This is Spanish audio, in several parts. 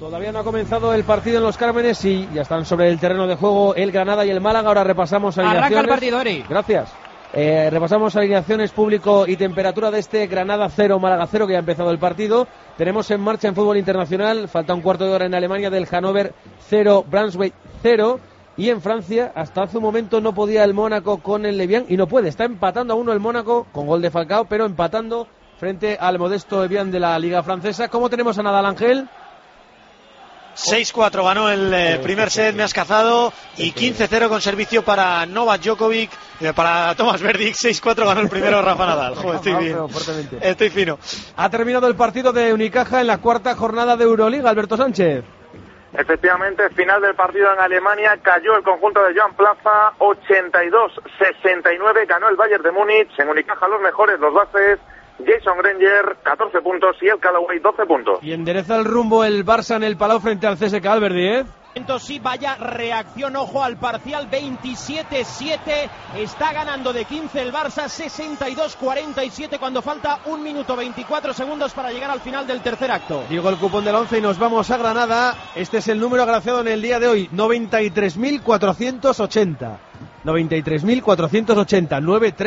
Todavía no ha comenzado el partido en Los Cármenes y ya están sobre el terreno de juego el Granada y el Málaga. Ahora repasamos alineaciones. Arranca el partido, Eri. Gracias. Repasamos alineaciones, público y temperatura de este Granada 0, Málaga 0, que ya ha empezado el partido. Tenemos en marcha en fútbol internacional, falta un cuarto de hora en Alemania, del Hannover 0, Brunswick 0. Y en Francia, hasta hace un momento no podía el Mónaco con el Evian y no puede. Está empatando a 1 el Mónaco con gol de Falcao, pero empatando frente al modesto Evian de la Liga Francesa. ¿Cómo tenemos a Nadal, Ángel? 6-4 ganó el primer set, me has cazado, y 15-0 con servicio para Novak Djokovic, para Tomás Verdic. 6-4 ganó el primero Rafa Nadal. Joder, estoy bien, estoy fino. Ha terminado el partido de Unicaja en la cuarta jornada de Euroliga, Alberto Sánchez. Efectivamente, final del partido en Alemania, cayó el conjunto de Joan Plaza, 82-69, ganó el Bayern de Múnich. En Unicaja los mejores, los bases, Jason Granger, 14 puntos, y el Callaway, 12 puntos. Y endereza el rumbo el Barça en el Palau frente al CSKA, Alberdi, Sí, vaya reacción, ojo al parcial, 27-7, está ganando de 15 el Barça, 62-47 cuando falta 1 minuto 24 segundos para llegar al final del tercer acto. Digo el cupón del 11 y nos vamos a Granada. Este es el número agraciado en el día de hoy, 93.480. 93.480,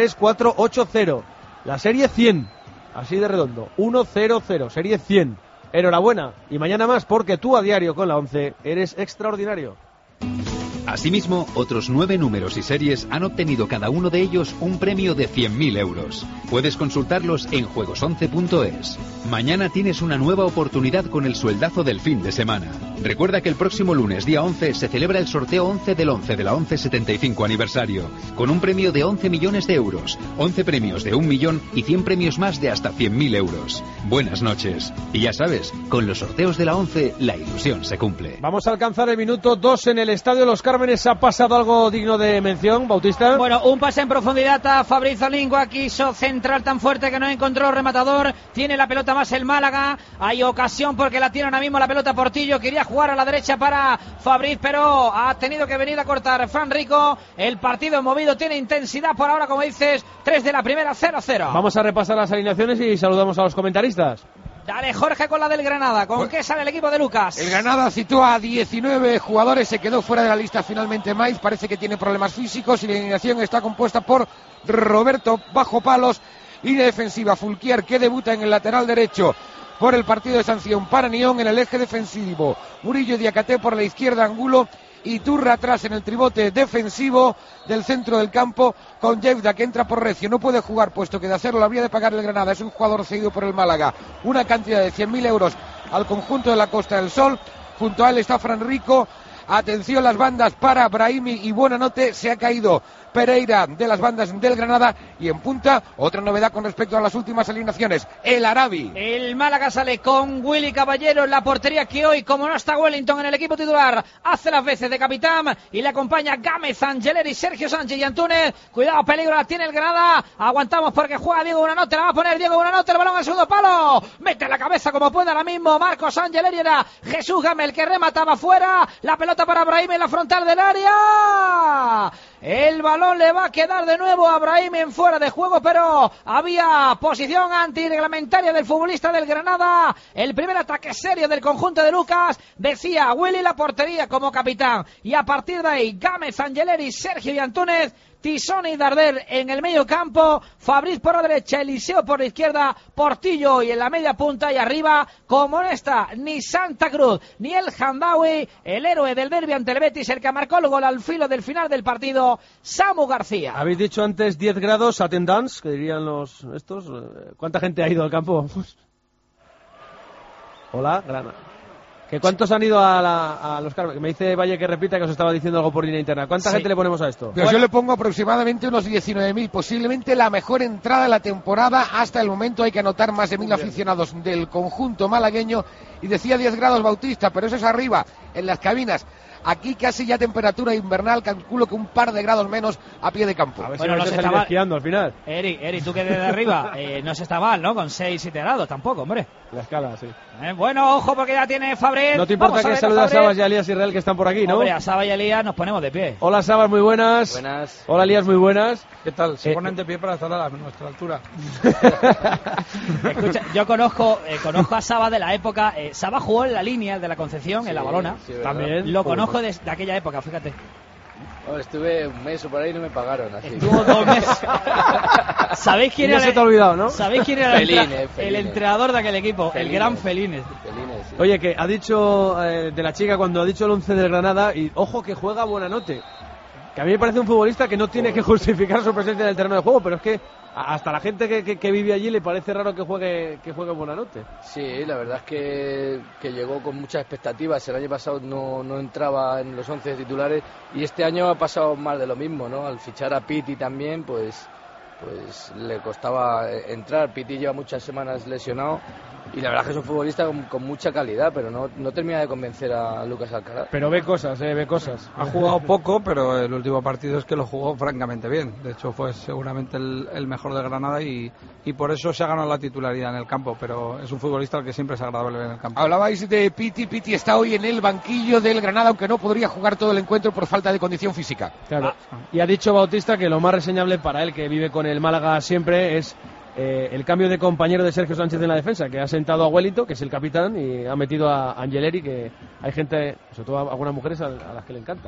93480. La serie 100, así de redondo, 100, serie 100. Enhorabuena, y mañana más, porque tú a diario con la 11 eres extraordinario. Asimismo, otros 9 números y series han obtenido cada uno de ellos un premio de 100.000 euros. Puedes consultarlos en juegos11.es. Mañana tienes una nueva oportunidad con el sueldazo del fin de semana. Recuerda que el próximo lunes, día 11, se celebra el sorteo 11 del 11 de la 1175 aniversario, con un premio de 11 millones de euros, 11 premios de 1 millón y 100 premios más de hasta 100.000 euros. Buenas noches. Y ya sabes, con los sorteos de la 11, la ilusión se cumple. Vamos a alcanzar el minuto 2 en el Estadio Los Cármenes. ¿Ha pasado algo digno de mención, Bautista? Bueno, un pase en profundidad a Fabrizio Lingua, quiso central tan fuerte que no encontró rematador. Tiene la pelota más el Málaga. Hay ocasión porque la tiene ahora mismo la pelota Portillo. Quería jugar a la derecha para Fabriz, pero ha tenido que venir a cortar Fran Rico. El partido movido, tiene intensidad por ahora, como dices, 3 de la primera, 0-0. Vamos a repasar las alineaciones y saludamos a los comentaristas. Dale, Jorge, con la del Granada. ¿Con qué sale el equipo de Lucas? El Granada sitúa a 19 jugadores, se quedó fuera de la lista finalmente Maiz, parece que tiene problemas físicos, y la alineación está compuesta por Roberto bajo palos, línea defensiva, Fulquier, que debuta en el lateral derecho por el partido de sanción, para Nión en el eje defensivo, Murillo y Diakate por la izquierda, Angulo y Turra atrás en el tribote defensivo del centro del campo, con Yevda, que entra por Recio. No puede jugar, puesto que de hacerlo lo habría de pagar el Granada. Es un jugador cedido por el Málaga. Una cantidad de 100.000 euros al conjunto de la Costa del Sol. Junto a él está Fran Rico. Atención las bandas para Brahimi y Buonanotte. Se ha caído Pereira de las bandas del Granada, y en punta otra novedad con respecto a las últimas alineaciones, el Arabi. El Málaga sale con Willy Caballero en la portería, que hoy, como no está Wellington en el equipo titular, hace las veces de capitán, y le acompaña Gámez, Angeleri, Sergio Sánchez y Antúnez. Cuidado, peligro la tiene el Granada. Aguantamos porque juega Diego Buonanotte, la va a poner Diego Buonanotte, el balón al segundo palo, mete la cabeza como puede ahora mismo Marcos Angeleri, era Jesús Gámez el que remataba fuera, la pelota para Brahim en la frontal del área. El balón le va a quedar de nuevo a Brahim en fuera de juego, pero había posición antirreglamentaria del futbolista del Granada. El primer ataque serio del conjunto de Lucas, decía Willy la portería como capitán, y a partir de ahí Gámez, Angeleri, Sergio y Antúnez, Tisoni y Darder en el medio campo, Fabriz por la derecha, Eliseo por la izquierda, Portillo y en la media punta, y arriba, como no está ni Santa Cruz ni el Hamdawi, el héroe del derbi ante el Betis, el que marcó el gol al filo del final del partido, Samu García. Habéis dicho antes 10 grados, attendance, que dirían los estos. ¿Cuánta gente ha ido al campo? Hola, Granada. ¿Cuántos han ido a los Cármenes? Me dice Valle que repita, que os estaba diciendo algo por línea interna. ¿Cuánta gente le ponemos a esto? Pues yo le pongo aproximadamente unos 19.000, posiblemente la mejor entrada de la temporada hasta el momento. Hay que anotar más de 1.000 aficionados del conjunto malagueño, y decía 10 grados Bautista, pero eso es arriba, en las cabinas. Aquí casi ya temperatura invernal, calculo que un par de grados menos a pie de campo. A ver si Bueno, no no se se está estaba- esquiando al final. Eric, tú que desde arriba no se está mal, ¿no? Con 6-7 grados tampoco, hombre. La escala, sí. Bueno, ojo porque ya tiene Fabret. No te importa Vamos a que ver saludas a Fabret. Sabas y a Elías Israel, que están por aquí, ¿no? Hombre, a Saba y a Elías nos ponemos de pie. Hola Sabas, muy buenas. Buenas. Hola Elías, muy buenas. ¿Qué tal? Se Eh, ponen de pie para estar a nuestra altura. Escucha, yo conozco a Saba de la época. Saba jugó en la línea de la Concepción, en la Balona. Sí, ¿verdad? También. Lo conozco de aquella época, fíjate. Oh, estuve un mes o por ahí y no me pagaron. Así. Estuvo 2 meses. ¿Sabéis quién Ya era? se te ha olvidado, ¿no? ¿Sabéis quién era Feline. el entrenador de aquel equipo? Feline. El gran Feline. Felines, sí. Oye, que ha dicho de la chica cuando ha dicho el 11 del Granada, y ojo que juega Buenanote. Que a mí me parece un futbolista que no tiene que justificar su presencia en el terreno de juego, pero es que hasta la gente que vive allí le parece raro que juegue Buenanote. Sí, la verdad es que llegó con muchas expectativas. El año pasado no entraba en los 11 titulares y este año ha pasado más de lo mismo, ¿no? Al fichar a Piti también, pues le costaba entrar. Piti lleva muchas semanas lesionado y la verdad es que es un futbolista con mucha calidad, pero no termina de convencer a Lucas Alcaraz. Pero ve cosas, ve cosas. Ha jugado poco, pero el último partido es que lo jugó francamente bien. De hecho, fue seguramente el mejor de Granada y por eso se ha ganado la titularidad en el campo. Pero es un futbolista al que siempre es agradable ver en el campo. Hablabais de Piti. Piti está hoy en el banquillo del Granada, aunque no podría jugar todo el encuentro por falta de condición física. Claro. Y ha dicho Bautista que lo más reseñable para él, que vive con el Málaga siempre, es el cambio de compañero de Sergio Sánchez en la defensa, que ha sentado a Wellington, que es el capitán, y ha metido a Angeleri, que hay gente, sobre todo algunas mujeres, a las que le encanta.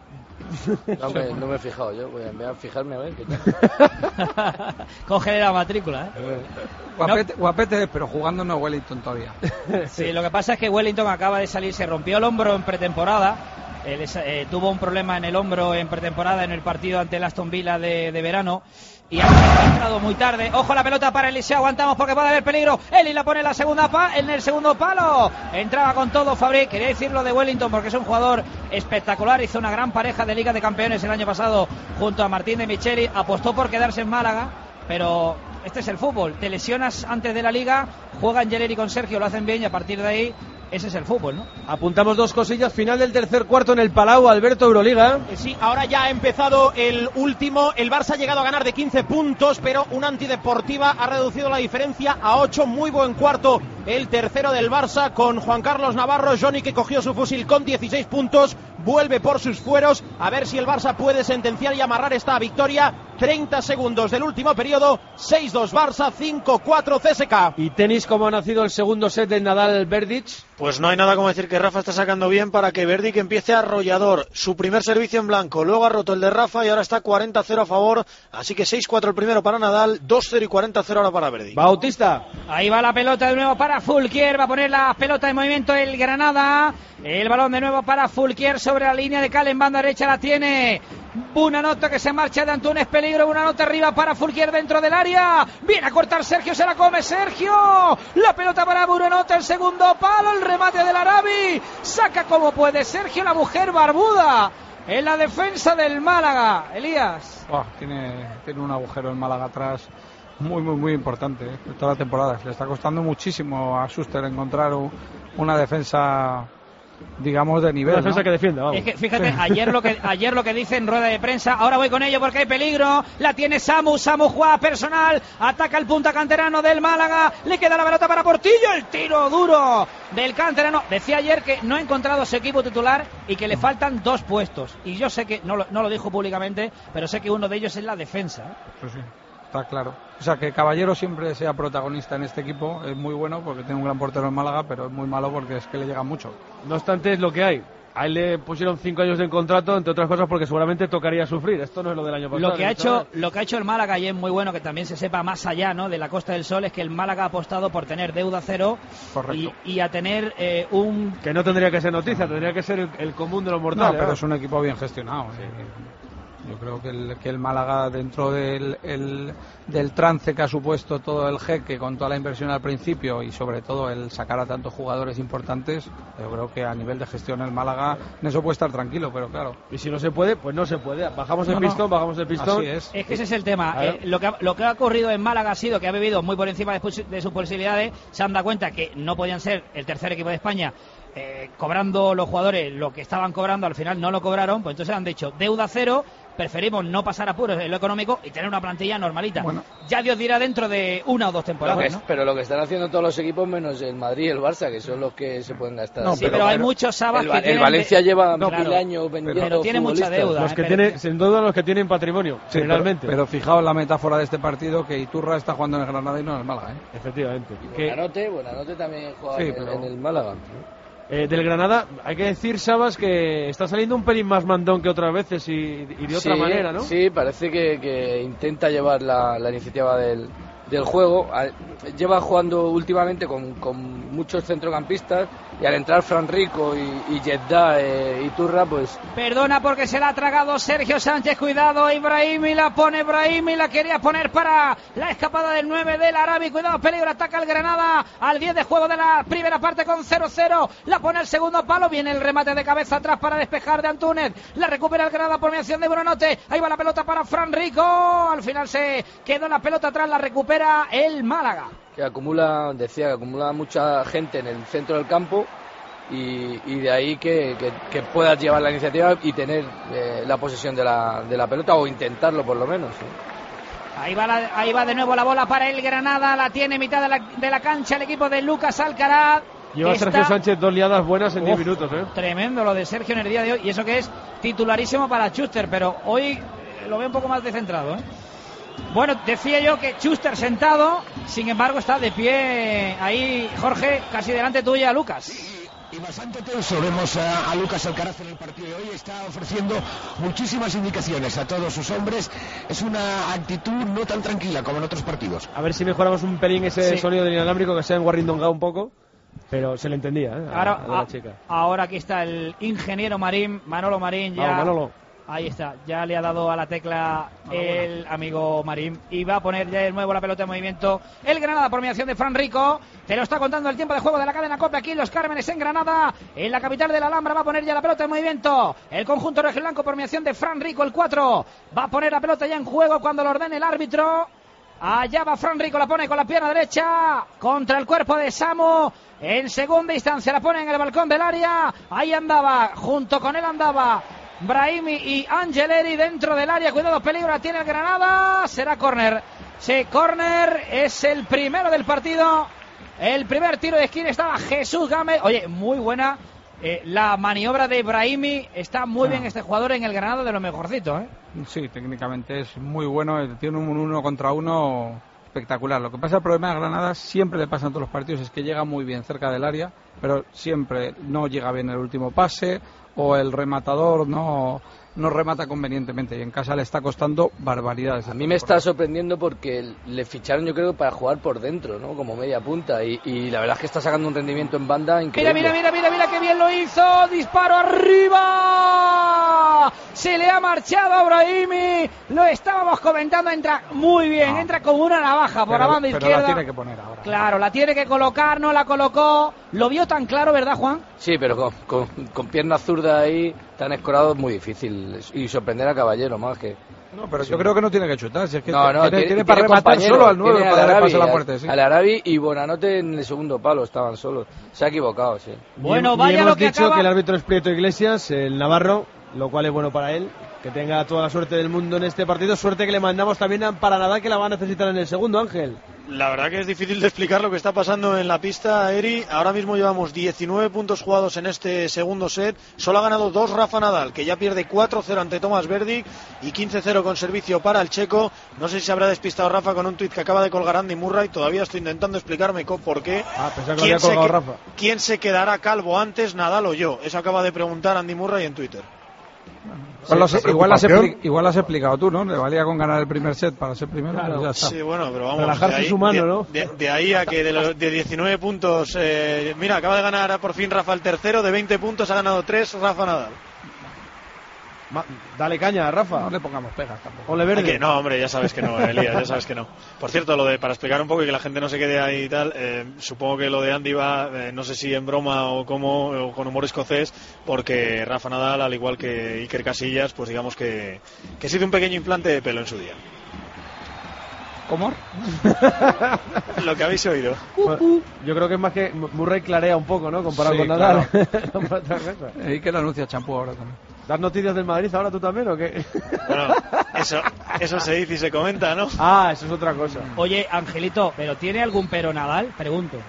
No me he fijado yo, voy a fijarme a ver qué tal. Cógele la matrícula, Guapete, pero jugando no Wellington todavía. Sí, lo que pasa es que Wellington acaba de salir, se rompió el hombro en pretemporada. Tuvo un problema en el hombro en pretemporada en el partido ante el Aston Villa de verano y ha entrado muy tarde. Ojo la pelota para Eliseo, aguantamos porque puede haber peligro. Eli la pone en en el segundo palo. Entraba con todo Fabri. Quería decirlo de Wellington porque es un jugador espectacular. Hizo una gran pareja de Liga de Campeones el año pasado junto a Martín de Micheli. Apostó por quedarse en Málaga, pero este es el fútbol. Te lesionas antes de la Liga, juega Angeleri con Sergio, lo hacen bien y a partir de ahí ese es el fútbol, ¿no? Apuntamos dos cosillas. Final del tercer cuarto en el Palau, Alberto, Euroliga. Sí, ahora ya ha empezado el último. El Barça ha llegado a ganar de 15 puntos, pero una antideportiva ha reducido la diferencia a 8. Muy buen cuarto el tercero del Barça con Juan Carlos Navarro. Johnny, que cogió su fusil con 16 puntos, vuelve por sus fueros. A ver si el Barça puede sentenciar y amarrar esta victoria. 30 segundos del último periodo. 6-2 Barça, 5-4 CSKA. Y tenis, ¿cómo ha nacido el segundo set de Nadal-Berdych? Pues no hay nada como decir que Rafa está sacando bien para que Berdych empiece arrollador. Su primer servicio en blanco, luego ha roto el de Rafa y ahora está 40-0 a favor. Así que 6-4 el primero para Nadal, 2-0 y 40-0 ahora para Berdych. Bautista. Ahí va la pelota de nuevo para Fulquier, va a poner la pelota en movimiento el Granada. El balón de nuevo para Fulquier sobre la línea de cal en banda derecha, la tiene Buonanotte, que se marcha de Antunes, peligro. Buonanotte arriba para Fulquier dentro del área. Viene a cortar Sergio, se la come Sergio. La pelota para Buonanotte, el segundo palo, el remate del Arabi. Saca como puede Sergio, la mujer barbuda en la defensa del Málaga. Elías. Tiene un agujero en Málaga atrás muy importante, toda la temporada. Le está costando muchísimo a Schuster encontrar una defensa, digamos, de nivel. Una defensa, ¿no? que defienda, vamos. Es que fíjate, ayer lo que dice en rueda de prensa, ahora voy con ello porque hay peligro, la tiene Samu jugada personal, ataca el punta canterano del Málaga, le queda la pelota para Portillo, el tiro duro del canterano. Decía ayer que no ha encontrado su equipo titular y que le faltan 2 puestos, y yo sé que, no lo dijo públicamente, pero sé que uno de ellos es la defensa. Pues sí, está claro. O sea, que Caballero siempre sea protagonista en este equipo es muy bueno porque tiene un gran portero en Málaga, pero es muy malo porque es que le llega mucho. No obstante, es lo que hay. A él le pusieron 5 años de contrato, entre otras cosas porque seguramente tocaría sufrir. Esto no es lo del año pasado. Lo que ha hecho el Málaga, y es muy bueno que también se sepa más allá, ¿no?, de la Costa del Sol, es que el Málaga ha apostado por tener deuda cero y a tener un... Que no tendría que ser noticia, tendría que ser el común de los mortales. No, pero es un equipo bien gestionado. Sí. Yo creo que el Málaga, dentro del trance que ha supuesto todo el jeque con toda la inversión al principio y sobre todo el sacar a tantos jugadores importantes, yo creo que a nivel de gestión el Málaga en eso puede estar tranquilo, pero claro. Y si no se puede, pues no se puede. Bajamos el pistón. Así es. Es que ese es el tema. Lo que ha ocurrido en Málaga ha sido que ha vivido muy por encima de sus posibilidades. Se han dado cuenta que no podían ser el tercer equipo de España cobrando los jugadores lo que estaban cobrando, al final no lo cobraron, pues entonces han dicho deuda cero, preferimos no pasar apuros en lo económico y tener una plantilla normalita. Bueno, ya Dios dirá dentro de 1 o 2 temporadas, ¿no? Pero lo que están haciendo todos los equipos menos el Madrid y el Barça, que son los que se pueden gastar. No, sí, pero hay muchos sabas que tienen... El Valencia lleva 1000 años vendiendo, pero tiene mucha deuda. Los que tienen, sin duda, los que tienen patrimonio, sí, generalmente. Pero fijaos la metáfora de este partido, que Iturra está jugando en el Granada y no en el Málaga, ¿eh? Efectivamente. Y Buenanote también juega en el Málaga. Del Granada, hay que decir, Sabas, que está saliendo un pelín más mandón que otras veces y de otra manera, ¿no? Sí, parece que intenta llevar la iniciativa del juego. Lleva jugando últimamente con muchos centrocampistas, y al entrar Fran Rico y Jeddah y Turra, pues... Perdona porque se la ha tragado Sergio Sánchez, cuidado, Ibrahimi la pone, Ibrahimi la quería poner para la escapada del 9 del Arabi, cuidado, peligro, ataca el Granada al 10 de juego de la primera parte con 0-0, la pone el segundo palo, viene el remate de cabeza atrás para despejar de Antúnez, la recupera el Granada por mediación de Buenanote, ahí va la pelota para Fran Rico, al final se quedó la pelota atrás, la recupera el Málaga. Que acumula mucha gente en el centro del campo y de ahí que puedas llevar la iniciativa y tener la posesión de la pelota, o intentarlo por lo menos, ¿sí? Ahí va de nuevo la bola para el Granada, la tiene en mitad de la cancha el equipo de Lucas Alcaraz. Lleva Sergio Sánchez 2 liadas buenas en 10 minutos, ¿eh? Tremendo lo de Sergio en el día de hoy, y eso que es titularísimo para Schuster, pero hoy lo veo un poco más descentrado, ¿eh? Bueno, decía yo que Schuster sentado, sin embargo está de pie ahí, Jorge, casi delante tuya, Lucas. Y bastante tenso. Vemos a Lucas Alcaraz en el partido de hoy, está ofreciendo muchísimas indicaciones a todos sus hombres. Es una actitud no tan tranquila como en otros partidos. A ver si mejoramos un pelín ese sonido del inalámbrico, que sea en Guarrindongá un poco, pero se le entendía, a la chica. Ahora aquí está el ingeniero Marín, Manolo Marín, ya. Manolo. Ahí está, ya le ha dado a la tecla el amigo Marín y va a poner ya de nuevo la pelota en movimiento el Granada por mediación de Fran Rico. Te lo está contando el tiempo de juego de la cadena COPE aquí en Los Cármenes, en Granada, en la capital de la Alhambra. Va a poner ya la pelota en movimiento el conjunto rojiblanco por mediación de Fran Rico, el 4 va a poner la pelota ya en juego cuando lo ordene el árbitro. Allá va Fran Rico, la pone con la pierna derecha contra el cuerpo de Samu. En segunda instancia la pone en el balcón del área. Ahí andaba, junto con él andaba Brahimi y Angeleri dentro del área. Cuidado, peligro, la tiene el Granada. Será córner. Sí, córner, es el primero del partido. El primer tiro de esquina, estaba Jesús Gámez. Oye, muy buena la maniobra de Brahimi. Está muy bien este jugador en el Granada, de lo mejorcito, ¿eh? Sí, técnicamente es muy bueno. Tiene un 1 contra 1 espectacular. Lo que pasa, el problema de Granada, siempre le pasa en todos los partidos, es que llega muy bien cerca del área, pero siempre no llega bien el último pase, o el rematador no remata convenientemente, y en casa le está costando barbaridades. A mí me está sorprendiendo porque le ficharon, yo creo, para jugar por dentro, ¿no? Como media punta, y la verdad es que está sacando un rendimiento en banda increíble. Mira qué bien lo hizo, disparo arriba, se le ha marchado a Brahimi, lo estábamos comentando, entra muy bien, entra como una navaja por la banda izquierda. Pero la tiene que poner ahora. Claro, la tiene que colocar, no la colocó, lo vio tan claro, ¿verdad, Juan? Sí, pero con pierna zurda ahí, tan escorado, es muy difícil, y sorprender a Caballero más que... No, pero yo creo que no tiene que chutar, si es que tiene para rematar solo al 9 para darle paso a la muerte. Sí. Al Arabi y Buenanote en el segundo palo estaban solos, se ha equivocado, sí. Bueno, vaya lo que hemos dicho que el árbitro es Prieto Iglesias, el navarro, lo cual es bueno para él, que tenga toda la suerte del mundo en este partido, suerte que le mandamos también para Nadal, que la va a necesitar en el segundo, Ángel. La verdad que es difícil de explicar lo que está pasando en la pista, Eri. Ahora mismo llevamos 19 puntos jugados en este segundo set. Solo ha ganado 2 Rafa Nadal, que ya pierde 4-0 ante Tomás Verdic y 15-0 con servicio para el checo. No sé si habrá despistado Rafa con un tuit que acaba de colgar Andy Murray. Todavía estoy intentando explicarme por qué. ¿Quién se quedará calvo antes, Nadal o yo? Eso acaba de preguntar Andy Murray en Twitter. Igual has explicado tú, ¿no? Le valía con ganar el primer set para ser primero. Claro. Ya está. Sí, bueno, pero vamos. Relajarse es humano, ¿no? De ahí a que de 19 puntos. Mira, acaba de ganar por fin Rafa el tercero. De 20 puntos ha ganado 3 Rafa Nadal. Dale caña, Rafa. No le pongamos pegas tampoco. Ole verde. Que no, hombre, ya sabes que no, Elías, ya sabes que no. Por cierto, para explicar un poco y que la gente no se quede ahí y tal, supongo que lo de Andy va, no sé si en broma o con humor escocés, porque Rafa Nadal, al igual que Iker Casillas, pues digamos que se hizo un pequeño implante de pelo en su día. ¿Cómo? Lo que habéis oído. Bueno, yo creo que es más que Murray clarea un poco, ¿no? Comparado Sí, con Nadal. Claro. Y que le anuncia champú ahora también. ¿Das noticias del Madrid ahora tú también o qué? Bueno, eso se dice y se comenta, ¿no? Ah, eso es otra cosa. Oye, Angelito, ¿pero tiene algún pero Nadal? Pregunto.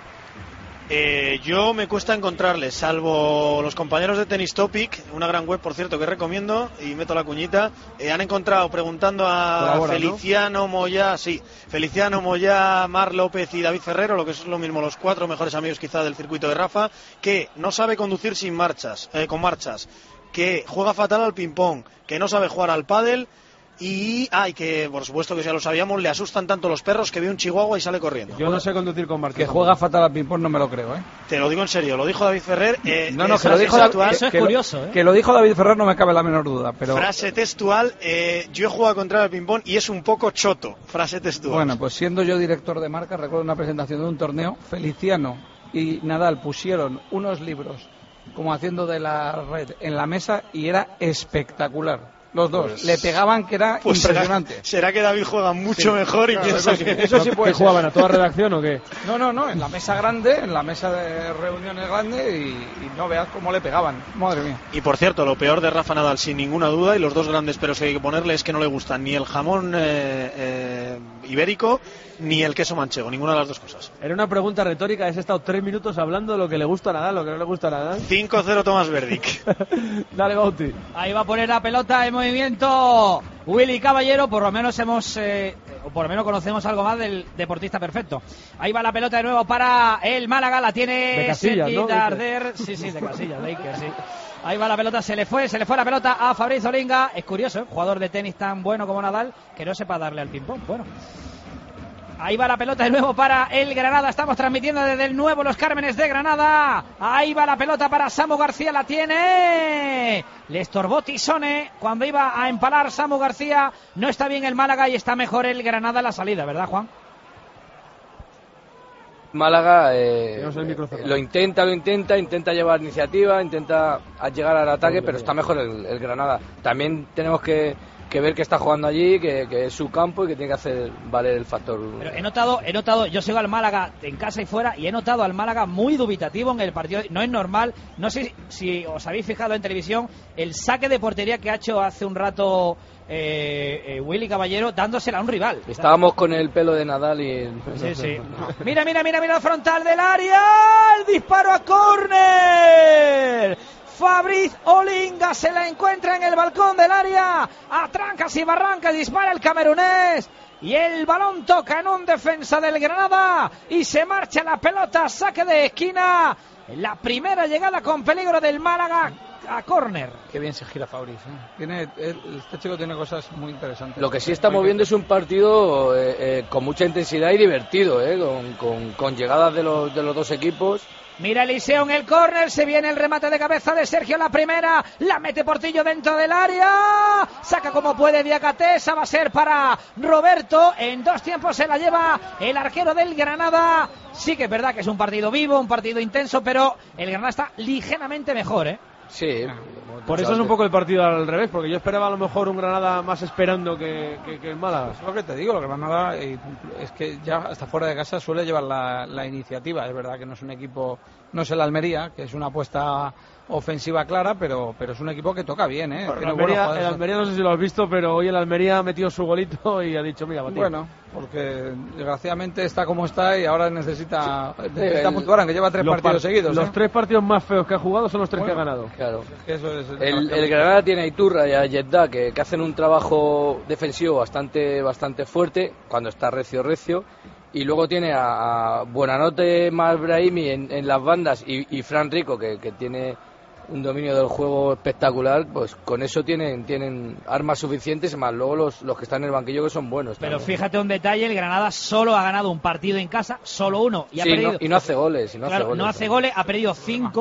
Yo me cuesta encontrarles, salvo los compañeros de Tennis Topic, una gran web, por cierto, que recomiendo, y meto la cuñita, han encontrado, preguntando a Feliciano, ¿no? Feliciano, Moyá, Marc López y David Ferrero, lo que es lo mismo, los 4 mejores amigos quizá del circuito de Rafa, que no sabe conducir con marchas, que juega fatal al ping-pong, que no sabe jugar al pádel, y que por supuesto que ya lo sabíamos, le asustan tanto los perros que ve un chihuahua y sale corriendo. Yo no sé conducir con marchas. Que juega fatal al ping-pong no me lo creo, ¿eh? Te lo digo en serio, lo dijo David Ferrer. Que lo dijo eso es curioso, ¿eh? Que lo dijo David Ferrer no me cabe la menor duda, pero... Frase textual, yo he jugado contra el ping-pong y es un poco choto, frase textual. Bueno, pues siendo yo director de marca, recuerdo una presentación de un torneo, Feliciano y Nadal pusieron unos libros como haciendo de la red en la mesa y era espectacular. Los dos pues, le pegaban, que era impresionante. ¿Será que David juega mucho mejor y piensa que eso sí puede ser? ¿Jugaban a toda redacción o qué? No, en la mesa grande, en la mesa de reuniones grande y no veas cómo le pegaban, madre mía. Y por cierto, lo peor de Rafa Nadal sin ninguna duda, y los dos grandes peros que hay que ponerle, es que no le gustan ni el jamón ibérico ni el queso manchego, ninguna de las dos cosas. Era una pregunta retórica, has estado 3 minutos hablando de lo que le gusta a Nadal, lo que no le gusta a Nadal. 5-0 Tomás Verdic. Dale, Bauti. Ahí va a poner la pelota en movimiento Willy Caballero, por lo menos o por lo menos conocemos algo más del deportista perfecto. Ahí va la pelota de nuevo para el Málaga, la tiene de Casillas, ¿no? Darder. Sí, de Casillas, de Iker, sí. Ahí va la pelota, se le fue la pelota a Fabriz Olinga. Es curioso, jugador de tenis tan bueno como Nadal, que no sepa darle al ping-pong. Bueno. Ahí va la pelota de nuevo para el Granada. Estamos transmitiendo desde el nuevo Los Cármenes de Granada. Ahí va la pelota para Samu García. La tiene. Le estorbó Tisone cuando iba a empalar Samu García. No está bien el Málaga y está mejor el Granada en la salida, ¿verdad, Juan? Málaga lo intenta llevar iniciativa, intenta llegar al ataque, pero está mejor el Granada. También tenemos que ver que está jugando allí, que es su campo y que tiene que hacer valer el factor. Pero he notado, yo sigo al Málaga en casa y fuera y he notado al Málaga muy dubitativo en el partido. No es normal, no sé si os habéis fijado en televisión el saque de portería que ha hecho hace un rato Willy Caballero dándosela a un rival. Estábamos con el pelo de Nadal y... Sí. Mira el frontal del área, el disparo a córner. Fabriz Olinga se la encuentra en el balcón del área, a trancas y barrancas dispara el camerunés y el balón toca en un defensa del Granada y se marcha la pelota, saque de esquina, la primera llegada con peligro del Málaga a córner. Qué bien se gira Fabriz, ¿eh? Este chico tiene cosas muy interesantes. Lo que sí estamos viendo es un partido con mucha intensidad y divertido, con llegadas de los dos equipos. Mira Eliseo en el córner, se viene el remate de cabeza de Sergio, la primera, la mete Portillo dentro del área, saca como puede Diakate, esa va a ser para Roberto, en 2 tiempos se la lleva el arquero del Granada. Sí que es verdad que es un partido vivo, un partido intenso, pero el Granada está ligeramente mejor, ¿eh? Sí. Por eso es un poco el partido al revés, porque yo esperaba a lo mejor un Granada más esperando que el Málaga. Es lo que te digo, lo que Granada es que ya hasta fuera de casa suele llevar la iniciativa. Es verdad que no es un equipo, no es el Almería, que es una apuesta ofensiva clara, pero es un equipo que toca bien, ¿eh? Bueno, el Almería no sé si lo has visto, pero hoy el Almería ha metido su golito y ha dicho, mira, Matías. Bueno, porque desgraciadamente está como está y ahora necesita puntuar, aunque lleva 3 partidos seguidos. Los 3 partidos más feos que ha jugado son los 3 que ha ganado. Claro. El Granada tiene a Iturra y a Yedda que hacen un trabajo defensivo bastante fuerte cuando está recio. Y luego tiene a Buenanote más Brahimi en las bandas y Fran Rico que tiene un dominio del juego espectacular. Pues con eso tienen armas suficientes, más luego los que están en el banquillo que son buenos. Pero también. Fíjate un detalle, el Granada solo ha ganado un partido en casa, solo uno, y ha perdido. No hace goles. No hace goles, ha perdido 5.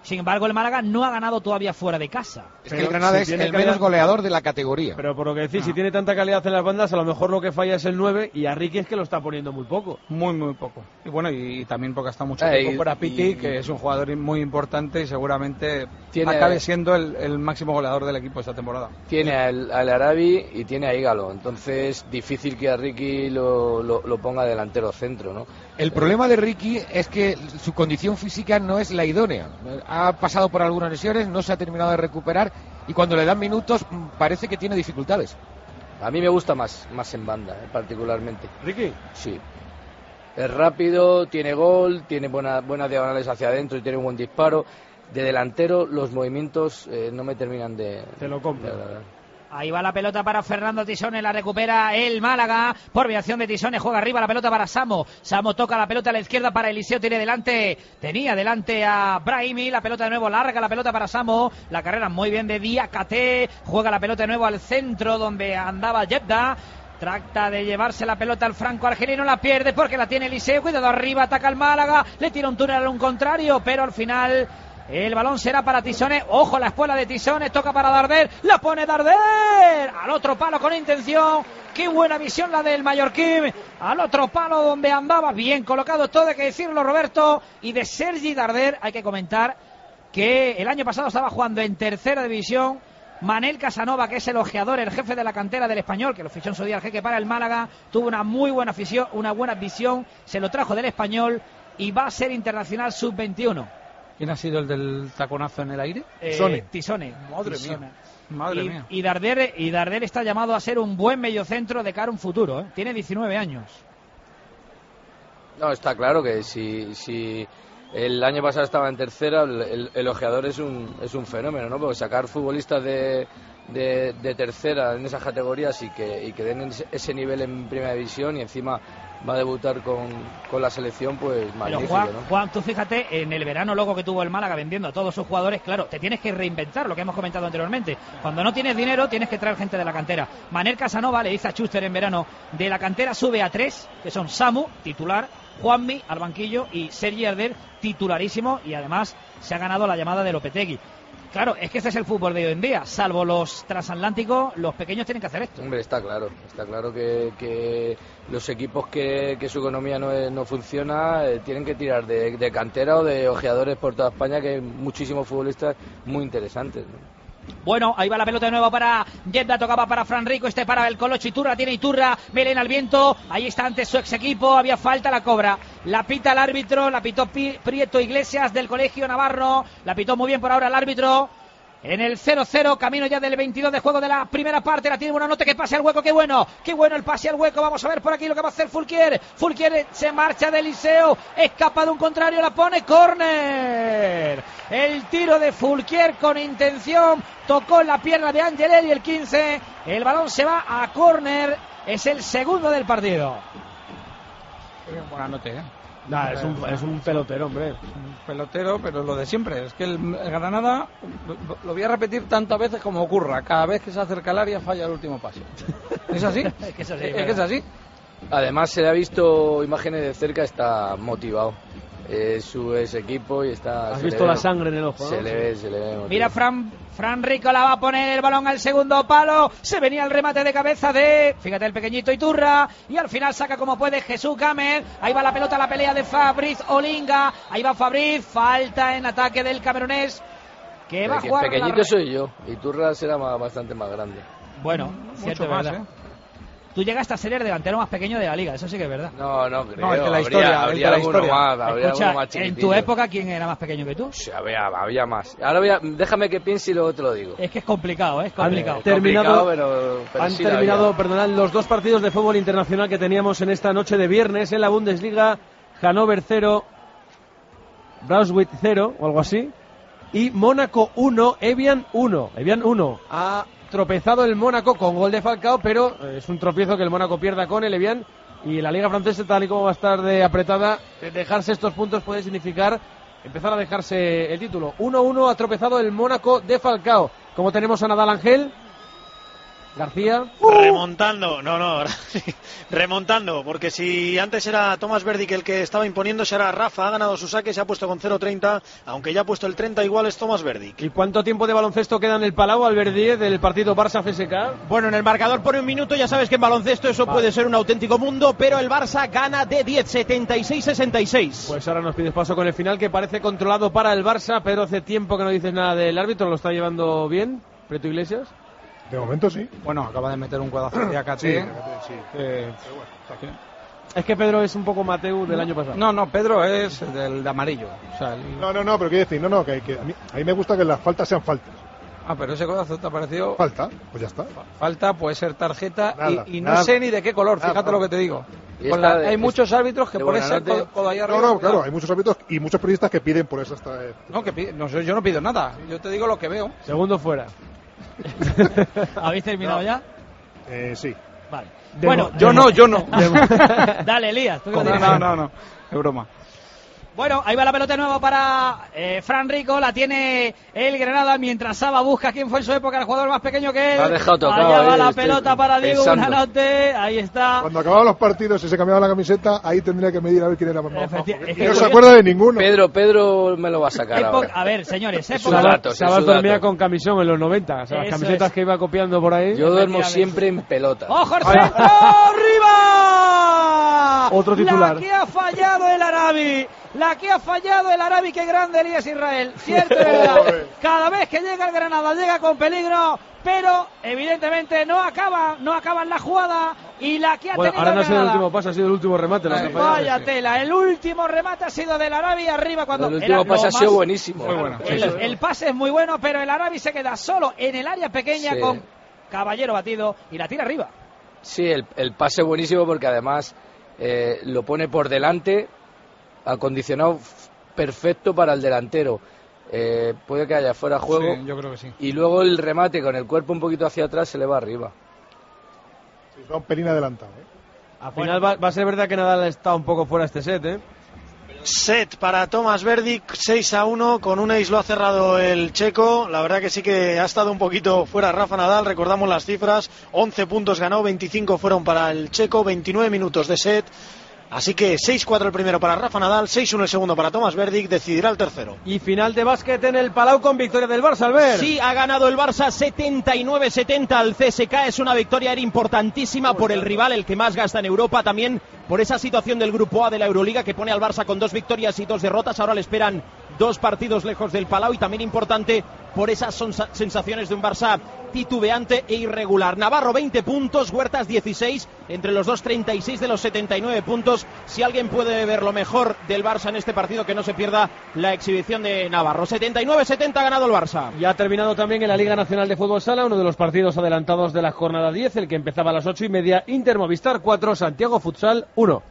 Sin embargo, el Málaga no ha ganado todavía fuera de casa. Es que el Granada es el menos goleador de la categoría. Pero por lo que decís, si tiene tanta calidad en las bandas, a lo mejor lo que falla es el 9 y a Ricky es que lo está poniendo muy poco. Muy, muy poco. Y bueno, y también porque está mucho tiempo fuera Piti, que es un jugador muy importante y seguramente acabe siendo el máximo goleador del equipo esta temporada. Tiene al Arabi y tiene a Ígalo, entonces difícil que a Ricky lo ponga delantero centro, ¿no? El problema de Ricky es que su condición física no es la idónea. Ha pasado por algunas lesiones, no se ha terminado de recuperar y cuando le dan minutos parece que tiene dificultades. A mí me gusta más en banda, particularmente. ¿Ricky? Sí. Es rápido, tiene gol, tiene buenas diagonales hacia adentro y tiene un buen disparo. De delantero los movimientos no me terminan de... Te lo compro. Ahí va la pelota para Fernando Tisone, la recupera el Málaga por mediación de Tisone, juega arriba la pelota para Samo. Samo toca la pelota a la izquierda para Eliseo, tenía delante a Brahimi, la pelota de nuevo larga, la pelota para Samo, la carrera muy bien de Diakate, juega la pelota de nuevo al centro donde andaba Jeddah. Trata de llevarse la pelota al franco argelino, la pierde porque la tiene Eliseo, cuidado arriba, ataca el Málaga, le tira un túnel a un contrario, pero al final el balón será para Tisone, ojo la espuela de Tisone, toca para Darder, la pone Darder, al otro palo con intención, qué buena visión la del mallorquín, al otro palo donde andaba, bien colocado, todo hay que decirlo Roberto, y de Sergi Darder hay que comentar que el año pasado estaba jugando en tercera división. Manel Casanova, que es el ojeador, el jefe de la cantera del Español, que lo fichó en su día el Jeque para el Málaga, tuvo una muy buena visión, se lo trajo del Español y va a ser internacional sub-21. ¿Quién ha sido el del taconazo en el aire? Tisone. Madre mía. Y Darder está llamado a ser un buen mediocentro de cara a un futuro, ¿eh? Tiene 19 años. No, está claro que si el año pasado estaba en tercera, el ojeador es un fenómeno, ¿no? Porque sacar futbolistas de tercera en esas categorías y que den ese nivel en primera división y encima va a debutar con la selección, pues magnífico. Pero Juan, tú fíjate, en el verano loco que tuvo el Málaga vendiendo a todos sus jugadores, claro, te tienes que reinventar, lo que hemos comentado anteriormente. Cuando no tienes dinero, tienes que traer gente de la cantera. Manel Casanova le dice a Schuster en verano, de la cantera sube a 3, que son Samu, titular, Juanmi al banquillo y Sergi Darder, titularísimo, y además se ha ganado la llamada de Lopetegui. Claro, es que este es el fútbol de hoy en día, salvo los transatlánticos, los pequeños tienen que hacer esto. Hombre, está claro que los equipos que su economía no funciona tienen que tirar de cantera o de ojeadores por toda España, que hay muchísimos futbolistas muy interesantes, ¿no? Bueno, ahí va la pelota de nuevo para Jeddah, tocaba para Fran Rico, para el Colocho, Iturra, tiene Iturra, Melena al viento, ahí está antes su ex equipo, había falta, la cobra, la pita el árbitro, la pitó Prieto Iglesias del Colegio Navarro, la pitó muy bien por ahora el árbitro. En el 0-0, camino ya del 22 de juego de la primera parte, la tiene Buenanote, que pase al hueco, qué bueno el pase al hueco, vamos a ver por aquí lo que va a hacer Fulquier se marcha de Eliseo, escapa de un contrario, la pone córner, el tiro de Fulquier con intención, tocó la pierna de Angeleri, el 15, el balón se va a córner, es el segundo del partido. Buenanote, es un pelotero, hombre. Un pelotero, pero lo de siempre. Es que el Granada, lo voy a repetir tantas veces como ocurra. Cada vez que se acerca al área falla el último pase. ¿Es así? Es que es así. Además, se le ha visto imágenes de cerca, está motivado. Su ex equipo y está... ¿Has visto la sangre en el ojo? Se le ve motivado. Mira, Fran Rico la va a poner el balón al segundo palo, se venía el remate de cabeza de, fíjate, el pequeñito Iturra, y al final saca como puede Jesús Gámez, ahí va la pelota, la pelea de Fabriz Olinga, ahí va Fabriz, falta en ataque del camerunés, que va a jugar... El pequeñito soy yo, Iturra será bastante más grande. Bueno, cierto, más, verdad. Tú llegaste a ser el delantero más pequeño de la liga, eso sí que es verdad. No creo. No, es que la historia, habría alguno más, Escucha, más en tu época, ¿quién era más pequeño que tú? Sí, había más. Ahora déjame que piense y luego te lo digo. Es que es complicado, es complicado. Han terminado, sí, perdonad, los dos partidos de fútbol internacional que teníamos en esta noche de viernes en la Bundesliga. Hannover 0, Braunschweig 0 o algo así, y Mónaco 1, Evian 1. Evian 1. Ha tropezado el Mónaco con gol de Falcao, pero es un tropiezo que el Mónaco pierda con el Evian, y la Liga Francesa, tal y como va a estar de apretada, dejarse estos puntos puede significar empezar a dejarse el título. 1-1 ha tropezado el Mónaco de Falcao. Como tenemos a Nadal Ángel. García. Remontando, remontando, porque si antes era Tomás Verdic el que estaba imponiéndose, ahora Rafa ha ganado su saque, se ha puesto con 0-30, aunque ya ha puesto el 30 igual es Tomás Verdic. ¿Y cuánto tiempo de baloncesto queda en el Palau, Alberdi, del partido Barça-CSK? Bueno, en el marcador pone 1 minuto, ya sabes que en baloncesto eso puede ser un auténtico mundo, pero el Barça gana de 10, 76-66. Pues ahora nos pides paso con el final, que parece controlado para el Barça, pero hace tiempo que no dices nada del árbitro, ¿lo está llevando bien, Prieto Iglesias? De momento sí. Bueno, acaba de meter un cuadazo de AKT. Sí. Es que Pedro es un poco Mateu del año pasado. No, Pedro es del de amarillo. O sea, No, pero quiero decir, que a mí me gusta que las faltas sean faltas. Ah, pero ese codazo te ha parecido... Falta, pues ya está. Falta, puede ser tarjeta, y no nada. sé ni de qué color, fíjate lo que te digo. Hay muchos árbitros que por ese codo ahí arriba... No, claro, hay muchos árbitros y muchos periodistas que piden por eso hasta... Yo no pido nada, yo te digo lo que veo. Segundo fuera. ¿Habéis terminado ya? Sí. Vale. Yo no. Dale, Elías. No, es broma. Bueno, ahí va la pelota de nuevo para Fran Rico, la tiene el Granada mientras Saba busca quién fue en su época el jugador más pequeño que él. La ha dejado tocado, allá va la pelota para Diego pensando. Buenanote, ahí está. Cuando acababan los partidos y se cambiaba la camiseta, ahí tendría que medir a ver quién era más bajo. Es Y no se acuerda de ninguno. Pedro me lo va a sacar ahora. A ver, señores, Saba dormía con camisón en los 90, o sea, las camisetas que iba copiando por ahí. Yo duermo siempre en pelota. ¡Ojo al centro! ¡Arriba! Otro titular. La que ha fallado el Arabi. La que ha fallado el Arabi, qué grande Elías Israel. Cierto, verdad. Cada vez que llega el Granada llega con peligro, pero evidentemente no acaban la jugada y la que ha tenido ahora no ha sido el Granada. último pase, ha sido el último remate. Vaya tela, el último remate ha sido del Arabi arriba cuando el último pase ha sido buenísimo. Muy bueno. El pase es muy bueno, pero el Arabi se queda solo en el área pequeña con Caballero batido y la tira arriba. Sí, el pase es buenísimo porque además lo pone por delante, acondicionado perfecto para el delantero. Puede que haya fuera juego. Sí, yo creo que sí. Y luego el remate con el cuerpo un poquito hacia atrás se le va arriba. Sí, está un pelín adelantado. Al final va a ser verdad que Nadal está un poco fuera este set, Set para Tomás Verdic, 6-1, con un ace lo ha cerrado el checo. La verdad que sí que ha estado un poquito fuera Rafa Nadal, recordamos las cifras, 11 puntos ganó, 25 fueron para el checo, 29 minutos de set. Así que 6-4 el primero para Rafa Nadal, 6-1 el segundo para Tomás Verdic, decidirá el tercero. Y final de básquet en el Palau con victoria del Barça, Albert. Sí, ha ganado el Barça 79-70 al CSK, es una victoria importantísima por el rival, el que más gasta en Europa, también por esa situación del Grupo A de la Euroliga que pone al Barça con 2 victorias y 2 derrotas, ahora le esperan 2 partidos lejos del Palau y también importante por esas sensaciones de un Barça titubeante e irregular. Navarro 20 puntos, Huertas 16, entre los dos 36 de los 79 puntos. Si alguien puede ver lo mejor del Barça en este partido, que no se pierda la exhibición de Navarro. 79-70 ha ganado el Barça. Ya ha terminado también en la Liga Nacional de Fútbol Sala uno de los partidos adelantados de la jornada 10, el que empezaba a las 8:30, Inter Movistar 4, Santiago Futsal 1.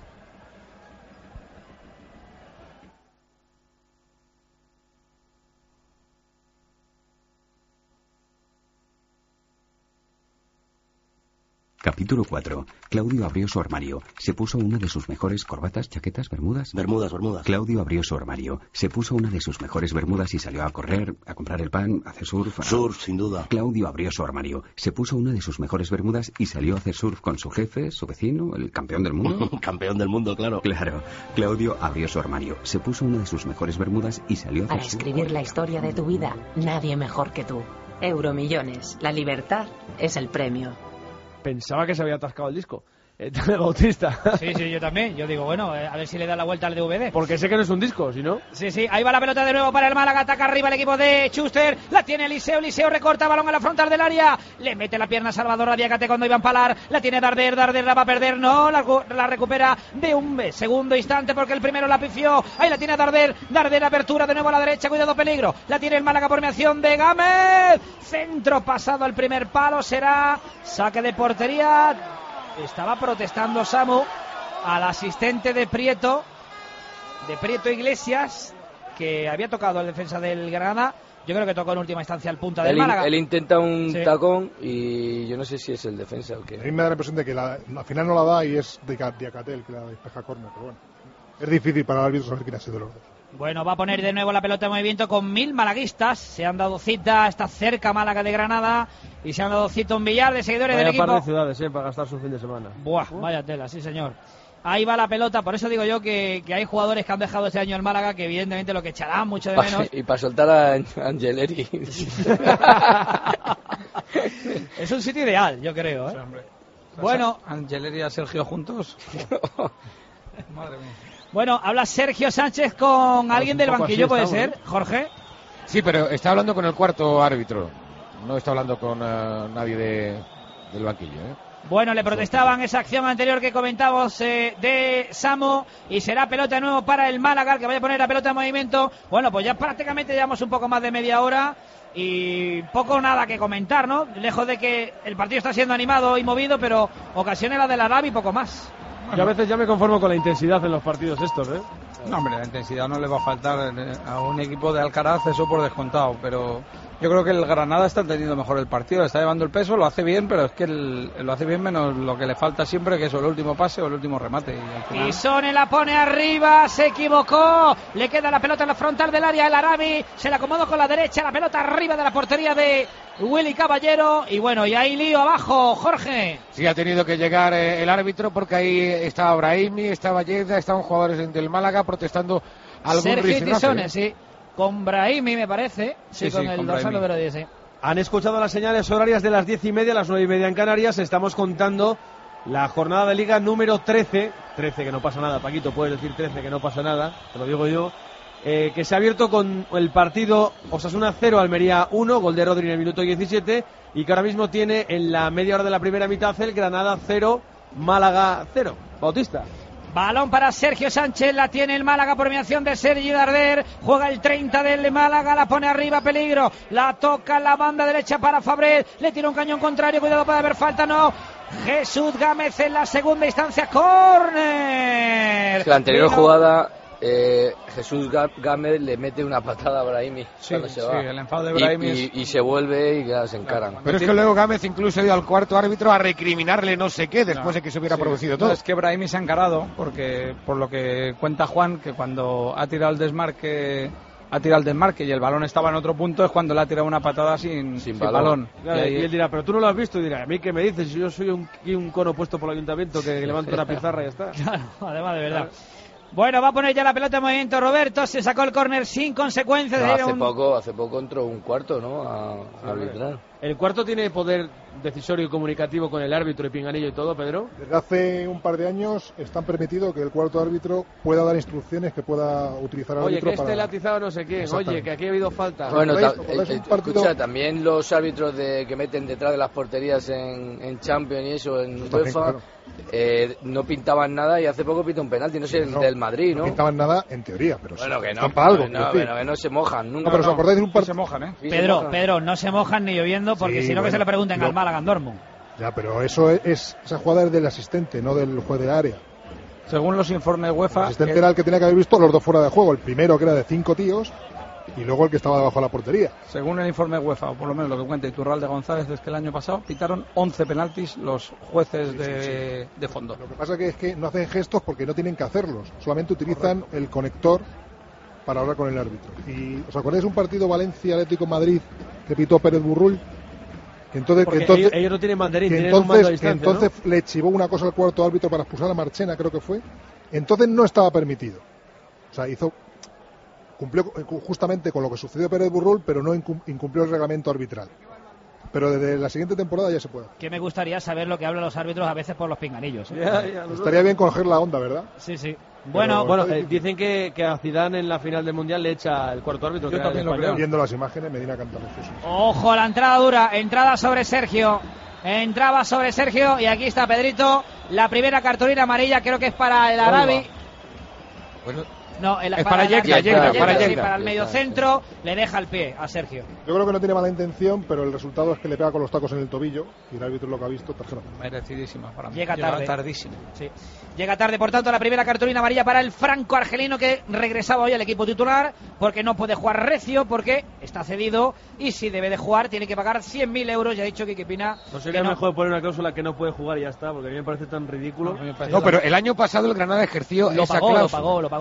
Capítulo 4. Claudio abrió su armario. Se puso una de sus mejores corbatas, chaquetas, bermudas. Bermudas. Claudio abrió su armario. Se puso una de sus mejores bermudas y salió a correr, a comprar el pan, a hacer surf. Surf, sin duda. Claudio abrió su armario. Se puso una de sus mejores bermudas y salió a hacer surf con su jefe, su vecino, el campeón del mundo. Campeón del mundo, claro. Claro. Claudio abrió su armario. Se puso una de sus mejores bermudas y salió a hacer Para escribir la historia de tu vida, nadie mejor que tú. Euromillones. La libertad es el premio. Pensaba que se había atascado el disco. El Bautista. Sí, yo también. Yo digo, bueno, a ver si le da la vuelta al DVD. Porque sé que no es un disco, ¿sí no? Sí, ahí va la pelota de nuevo para el Málaga, ataca arriba el equipo de Schuster, la tiene Eliseo recorta, balón a la frontal del área, le mete la pierna Salvador a Diakate cuando iba a empalar, la tiene Darder la va a perder, no, la recupera de un segundo instante porque el primero la pifió, ahí la tiene Darder, apertura de nuevo a la derecha, cuidado peligro, la tiene el Málaga por mediación de Gámez, centro pasado al primer palo, será saque de portería. Estaba protestando Samu al asistente de Prieto Iglesias, que había tocado el defensa del Granada. Yo creo que tocó en última instancia el punta del Málaga. Él intenta un tacón y yo no sé si es el defensa o qué. A mí me da la impresión de que al final no la da y es de Diakate el que la despeja córner, pero bueno. Es difícil para el árbitro saber quién ha sido los dos. Bueno, va a poner de nuevo la pelota en movimiento con 1000 malaguistas. Se han dado cita, está cerca Málaga de Granada y se han dado cita un millar de seguidores del equipo. Par de ciudades, para gastar su fin de semana. Buah, vaya tela, sí señor. Ahí va la pelota, por eso digo yo que hay jugadores que han dejado este año el Málaga que evidentemente lo que echarán mucho de menos. Y para soltar a Angeleri. Es un sitio ideal, yo creo, ¿eh? Sí, bueno, Angeleri y a Sergio juntos. Madre mía. Bueno, habla Sergio Sánchez con alguien del banquillo, ¿puede ser, Jorge? Sí, pero está hablando con el cuarto árbitro. No está hablando con nadie del banquillo, ¿eh? Bueno, le protestaban esa acción anterior que comentamos de Samo, y será pelota de nuevo para el Málaga, que vaya a poner la pelota en movimiento. Bueno, pues ya prácticamente llevamos un poco más de media hora y poco nada que comentar, ¿no? Lejos de que el partido está siendo animado y movido, pero ocasiones la del Arabi y poco más. Yo a veces ya me conformo con la intensidad en los partidos estos, ¿eh? No, hombre, la intensidad no le va a faltar a un equipo de Alcaraz, eso por descontado, pero yo creo que el Granada está teniendo mejor el partido, está llevando el peso, lo hace bien, pero es que lo hace bien menos lo que le falta siempre, que es el último pase o el último remate. Y al final... Sone la pone arriba, se equivocó, le queda la pelota en la frontal del área, el Arabi se la acomodó con la derecha, la pelota arriba de la portería de Willy Caballero, y bueno, y ahí lío abajo, Jorge. Sí, ha tenido que llegar el árbitro porque ahí estaba Brahimi, estaba Yedda, estaban jugadores del Málaga protestando algún Sergio Tisone, sí, con Brahimi me parece, sí, con el dorsal número 10, sí. Han escuchado las señales horarias de las 10:30, las 9:30 en Canarias. Estamos contando la jornada de Liga número 13 que no pasa nada, Paquito, puedes decir 13 que no pasa nada, te lo digo yo, que se ha abierto con el partido Osasuna 0, Almería 1, gol de Rodri en el minuto 17, y que ahora mismo tiene en la media hora de la primera mitad el Granada 0, Málaga 0. Bautista. Balón para Sergio Sánchez, la tiene el Málaga por mediación de Sergi Darder, juega el 30 del Málaga, la pone arriba, peligro, la toca en la banda derecha para Fabret, le tira un cañón contrario, cuidado, puede haber falta, no, Jesús Gámez en la segunda instancia, córner. La anterior jugada, Jesús Gámez le mete una patada a Brahimi cuando se va. El enfado de Brahimi y se vuelve y ya se encaran. Pero es que luego Gámez incluso ha ido al cuarto árbitro a recriminarle no sé qué después de que se hubiera producido todo. No, es que Brahimi se ha encarado, porque por lo que cuenta Juan, que cuando ha tirado el desmarque y el balón estaba en otro punto, es cuando le ha tirado una patada sin balón. Claro, y él dirá, pero tú no lo has visto, y dirá, ¿a mí qué me dices? Si yo soy un cono puesto por el ayuntamiento que levanto una pizarra y ya está. Claro, además de verdad. Claro. Bueno, va a poner ya la pelota en movimiento Roberto, se sacó el córner sin consecuencias. No, hace poco entró un cuarto, ¿no? A arbitrar. ¿El cuarto tiene poder decisorio y comunicativo con el árbitro y pinganillo y todo, Pedro? Desde hace un par de años están permitido que el cuarto árbitro pueda dar instrucciones, que pueda utilizar al árbitro. Oye, que latizado no sé quién, oye, que aquí ha habido falta. Bueno, escucha, también los árbitros que meten detrás de las porterías en Champions y eso, en UEFA, claro. No pintaban nada y hace poco pita un penalti, no sé, del Madrid, ¿no? No pintaban nada en teoría, pero bueno, sí, que no, para algo. Que no se mojan nunca. No, pero os acordáis de un partido. Se mojan, ¿eh? Pedro, no se mojan ni lloviendo, porque si no que se lo pregunten al Málaga en Dortmund. Ya, pero eso esa jugada es del asistente, no del juez de área. Según los informes UEFA, el asistente era el que tenía que haber visto los dos fuera de juego, el primero que era de 5 tíos y luego el que estaba debajo de la portería. Según el informe UEFA, o por lo menos lo que cuenta Iturralde González, es que el año pasado pitaron 11 penaltis los jueces de fondo. Lo que pasa es que no hacen gestos porque no tienen que hacerlos, solamente utilizan el conector para hablar con el árbitro. ¿Y os acordáis de un partido Valencia-Atlético-Madrid que pitó Pérez Burrull? Entonces ellos no tienen banderín, tienen un mando a distancia, entonces ¿no? Le chivó una cosa al cuarto árbitro para expulsar a Marchena, creo que fue. Entonces no estaba permitido. O sea, cumplió justamente con lo que sucedió a Pérez Burrull, pero no incumplió el reglamento arbitral. Pero desde la siguiente temporada ya se puede. Que me gustaría saber lo que hablan los árbitros a veces por los pinganillos. Estaría bien coger la onda, ¿verdad? Sí. Bueno, dicen que a Zidane en la final del Mundial le echa el cuarto árbitro. Yo también lo creo. Viendo las imágenes, Medina cantando. Ojo, la entrada dura, entrada sobre Sergio. Entraba sobre Sergio y aquí está Pedrito. La primera cartulina amarilla creo que es para el Arabi. Bueno, no, es para Yegda, para el medio centro, le deja el pie a Sergio. Yo creo que no tiene mala intención, pero el resultado es que le pega con los tacos en el tobillo y el árbitro lo que ha visto, tarjeta. Merecidísima para mí. Llega tarde. Tardísimo. Sí. Llega tarde, por tanto, la primera cartulina amarilla para el franco-argelino que regresaba hoy al equipo titular porque no puede jugar recio, porque está cedido y si debe de jugar tiene que pagar 100.000 euros. Ya ha dicho Quique Pina. No sería mejor poner una cláusula que no puede jugar y ya está, porque a mí me parece tan ridículo. No, pero el año pasado el Granada ejerció esa cláusula. Lo pagó en 2 veces.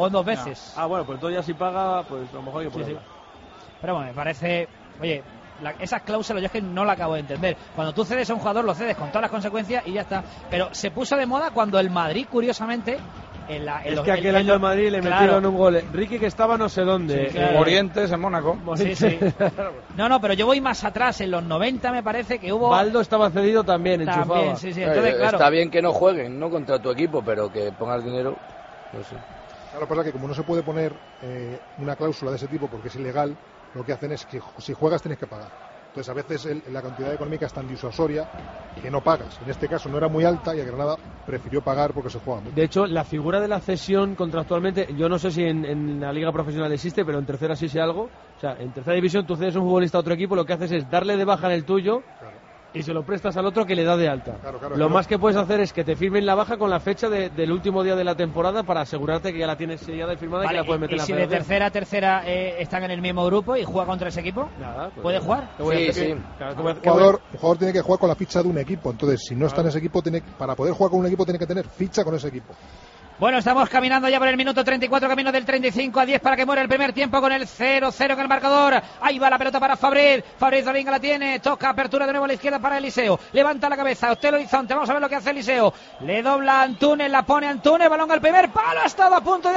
meses. Ah, bueno, pues entonces ya si paga, pues a lo mejor hay que ponerla. Sí. Pero bueno, me parece... Oye, esas cláusulas yo es que no la acabo de entender. Cuando tú cedes a un jugador, lo cedes con todas las consecuencias y ya está. Pero se puso de moda cuando el Madrid, curiosamente... que aquel año al Madrid le metieron un gol. Ricky, que estaba no sé dónde. Sí, claro. Orientes, en Mónaco. Sí. No, pero yo voy más atrás. En los 90 me parece que hubo... Baldo estaba cedido también, enchufaba. Sí. Entonces, claro. Está bien que no jueguen, ¿no? Contra tu equipo, pero que pongas dinero, no sé. Claro, pasa que como no se puede poner una cláusula de ese tipo porque es ilegal, lo que hacen es que si juegas tienes que pagar. Entonces a veces la cantidad económica es tan disuasoria que no pagas. En este caso no era muy alta y el Granada prefirió pagar porque se juega mucho. De hecho, la figura de la cesión contractualmente, yo no sé si en la liga profesional existe, pero en tercera sí sé algo. O sea, en tercera división tú cedes un futbolista a otro equipo, lo que haces es darle de baja en el tuyo. Claro. Y se lo prestas al otro que le da de alta. Lo más que puedes hacer es que te firmen la baja con la fecha del último día de la temporada para asegurarte que ya la tienes sellada y firmada, y que la puedes meter en la federación. ¿Y si de tercera están en el mismo grupo y juega contra ese equipo? Nada, ¿puede jugar? Sí. Un jugador tiene que jugar con la ficha de un equipo. Entonces, si no está en ese equipo, para poder jugar con un equipo tiene que tener ficha con ese equipo. Bueno, estamos caminando ya por el minuto 34, camino del 35 a 10 para que muera el primer tiempo con el 0-0 en el marcador. Ahí va la pelota para Fabriz Dominga la tiene, toca apertura de nuevo a la izquierda para Eliseo. Levanta la cabeza, Hostel Horizonte, vamos a ver lo que hace Eliseo. Le dobla a Antúnez, la pone Antúnez, balón al primer palo, ha estado a punto de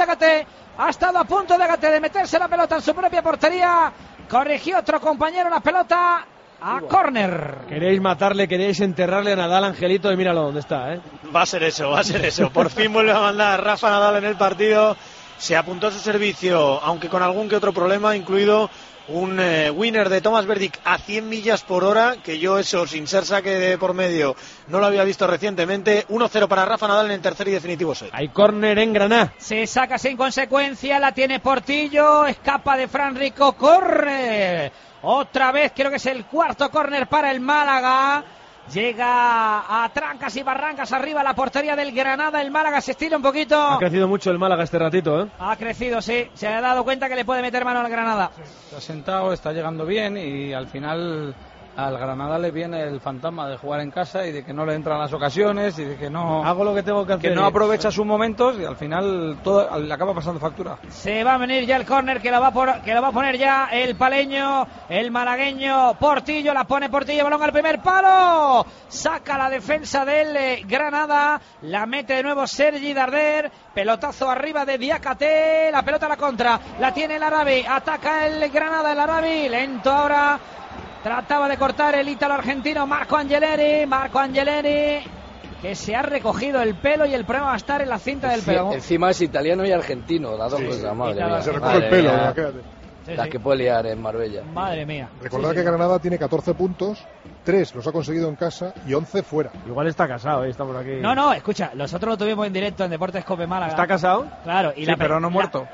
Agate de meterse la pelota en su propia portería. Corrigió otro compañero la pelota. A córner. Queréis matarle, queréis enterrarle a Nadal, Angelito, y míralo dónde está, ¿eh? Va a ser eso. Por fin vuelve a mandar Rafa Nadal en el partido. Se apuntó a su servicio, aunque con algún que otro problema, incluido un winner de Thomas Verdic a 100 millas por hora, que yo eso, sin ser saque de por medio, no lo había visto recientemente. 1-0 para Rafa Nadal en el tercer y definitivo set. Hay córner en Granada. Se saca sin consecuencia, la tiene Portillo, escapa de Fran Rico, corre. Otra vez, creo que es el cuarto córner para el Málaga. Llega a trancas y barrancas arriba la portería del Granada. El Málaga se estira un poquito. Ha crecido mucho el Málaga este ratito, ¿eh? Ha crecido, sí. Se ha dado cuenta que le puede meter mano al Granada. Está sentado, está llegando bien y al final al Granada le viene el fantasma de jugar en casa y de que no le entran las ocasiones y de que no hago lo que tengo que hacer, que no aprovecha sus momentos y al final todo le acaba pasando factura. Se va a venir ya el córner que lo va a poner ya el paleño, el malagueño Portillo, la pone Portillo, balón al primer palo, saca la defensa del Granada, la mete de nuevo Sergi Darder, pelotazo arriba de Diakate, la pelota a la contra, la tiene el Arabi, ataca el Granada, el Arabi, lento ahora. Trataba de cortar el ítalo argentino Marco Angeleri, que se ha recogido el pelo y el problema va a estar en la cinta del pelo. Encima es italiano y argentino, las dos cosas, madre mía. Se recoge el pelo, las que puede liar en Marbella. Madre mía. Recordad que Granada tiene 14 puntos, 3 los ha conseguido en casa y 11 fuera. Igual está casado, está por aquí. No, escucha, nosotros lo tuvimos en directo en Deportes Cope Málaga. ¿Está casado? Claro. Sí, pero no muerto.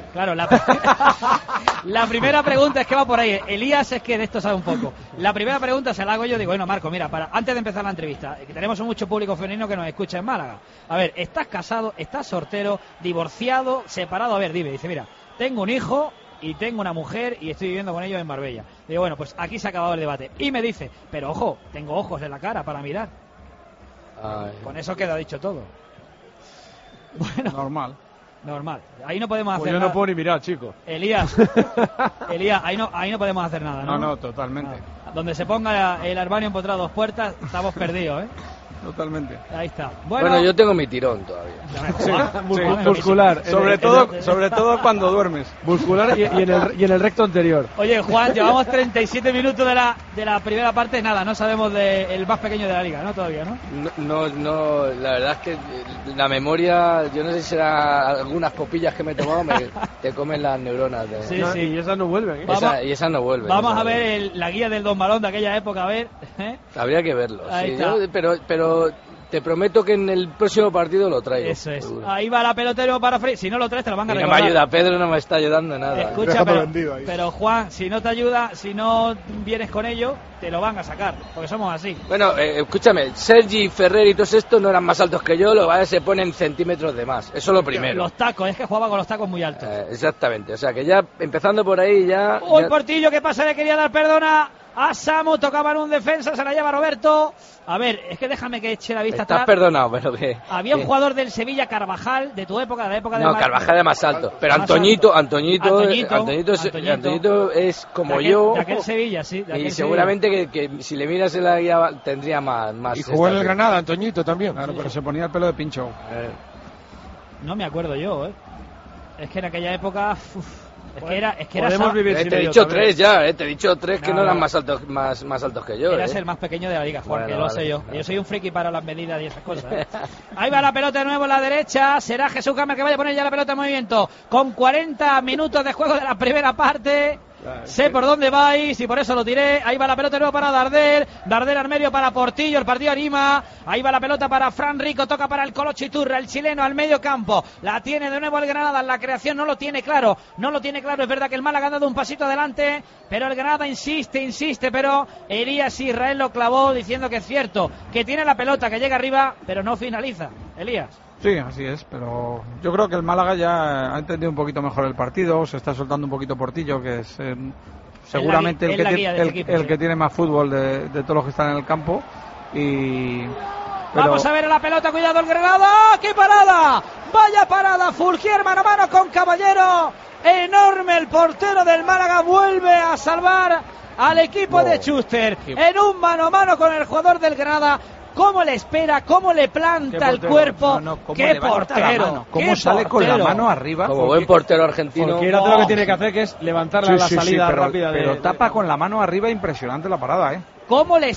La primera pregunta es que va por ahí. Elías es que de esto sabe un poco. La primera pregunta se la hago yo, digo, bueno, Marco, mira, antes de empezar la entrevista, que tenemos mucho público femenino que nos escucha en Málaga. A ver, ¿estás casado, estás soltero, divorciado, separado? A ver, dime, dice, mira, tengo un hijo y tengo una mujer y estoy viviendo con ellos en Marbella. Digo, bueno, pues aquí se ha acabado el debate. Y me dice, pero ojo, tengo ojos en la cara para mirar. Ay. Con eso queda dicho todo. Bueno, normal. Ahí no podemos hacer nada. Yo no puedo ni mirar, chico. Elías, ahí no podemos hacer nada, ¿no? No, totalmente. Donde se ponga el armario empotrado a dos puertas, estamos perdidos, ¿eh? Totalmente. Ahí está. Bueno, yo tengo mi tirón todavía. Sí, muscular. Sobre todo cuando duermes. Muscular y en el recto anterior. Oye, Juan, llevamos 37 minutos de la primera parte. Nada, no sabemos del más pequeño de la liga, ¿no? Todavía, ¿no? No, la verdad es que la memoria, yo no sé si será algunas copillas que me he tomado, te comen las neuronas. Sí. Y esas no vuelven, ¿eh? Y esas no vuelven. Vamos a ver la guía del Don Balón de aquella época, a ver. Habría que verlo. Ahí sí, está. Pero te prometo que en el próximo partido lo traigo. Eso es. Seguro. Ahí va la pelotero para Free. Si no lo traes, te lo van a regalar. regalar. No me ayuda, Pedro no me está ayudando en nada. Escucha, pero Juan, si no te ayuda, si no vienes con ello, te lo van a sacar, porque somos así. Bueno, escúchame, Sergi, Ferrer y todos estos no eran más altos que yo, se ponen centímetros de más. Eso es lo primero. Los tacos, es que jugaba con los tacos muy altos. Exactamente, o sea que ya empezando por ahí ya... Portillo, ¿qué pasa? Le quería dar perdona a Samu, tocaba en un defensa, se la lleva Roberto. A ver, es que déjame que eche la vista Estás atrás. perdonado, pero que... Había un jugador del Sevilla, Carvajal, de tu época, de la época de... No, Carvajal es más alto, pero Antoñito es como yo. De aquel Sevilla, sí. Y seguramente que si le miras en la guía tendría más. Y jugó en el Granada, Antoñito también. Claro, pero se ponía el pelo de pincho. No me acuerdo yo, Es que en aquella época... Es que era te he dicho tres ya, te he dicho tres que no eran más altos que yo. Eras el más pequeño de la liga, Juan, que lo sé yo. Vale. Yo soy un friki para las medidas y esas cosas. Ahí va la pelota de nuevo a la derecha. Será Jesús Gámez que vaya a poner ya la pelota en movimiento. Con 40 minutos de juego de la primera parte. Sé por dónde vais y por eso lo tiré. Ahí va la pelota de nuevo para Darder al medio para Portillo, el partido anima. Ahí va la pelota para Fran Rico, toca para el Colo Chiturra, el chileno al medio campo. La tiene de nuevo el Granada, la creación no lo tiene claro. Es verdad que el Málaga ha dado un pasito adelante, pero el Granada insiste, pero Elías Israel lo clavó diciendo que es cierto, que tiene la pelota, que llega arriba, pero no finaliza. Elías. Sí, así es, pero yo creo que el Málaga ya ha entendido un poquito mejor el partido, se está soltando un poquito Portillo, que es seguramente el que tiene más fútbol de todos los que están en el campo. Vamos a ver la pelota, cuidado el Granada, ¡qué parada! ¡Vaya parada! Fulquier mano a mano con Caballero, enorme el portero del Málaga, vuelve a salvar al equipo de Schuster en un mano a mano con el jugador del Granada. ¿Cómo le espera? ¿Cómo le planta el cuerpo? ¡Qué portero! ¿Cómo sale con la mano arriba? Como buen portero argentino. Porque lo que tiene que hacer, que es levantarla a la salida rápida. Pero tapa con la mano arriba, impresionante la parada, ¿Cómo le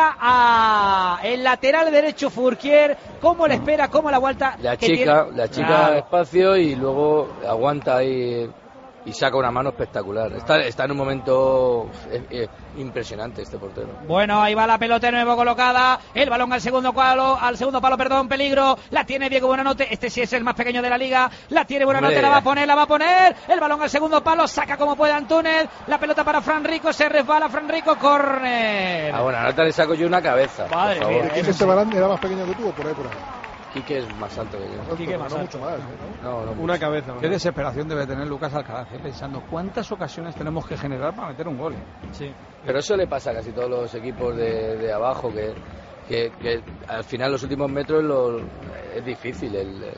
espera el lateral derecho Fulquier? ¿Cómo le espera? ¿Cómo la vuelta? La chica claro. Espacio y luego aguanta ahí y saca una mano espectacular. Está en un momento impresionante este portero. Bueno, ahí va la pelota de nuevo colocada, el balón al segundo palo, peligro, la tiene Diego Buenanote, este sí es el más pequeño de la liga, la tiene Buenanote, la va a poner, el balón al segundo palo, saca como puede Antúnez, la pelota para Fran Rico, se resbala Fran Rico, córner. Buenanote le saco yo una cabeza. Padre mía. ¿Ese balón era más pequeño que tú o por ahí? Quique es más alto que yo. Quique más alto. Mucho más, No, una cabeza. Qué desesperación debe tener Lucas Alcaraz, pensando cuántas ocasiones tenemos que generar para meter un gol. Sí. Pero eso le pasa a casi todos los equipos de abajo, que al final los últimos metros es difícil.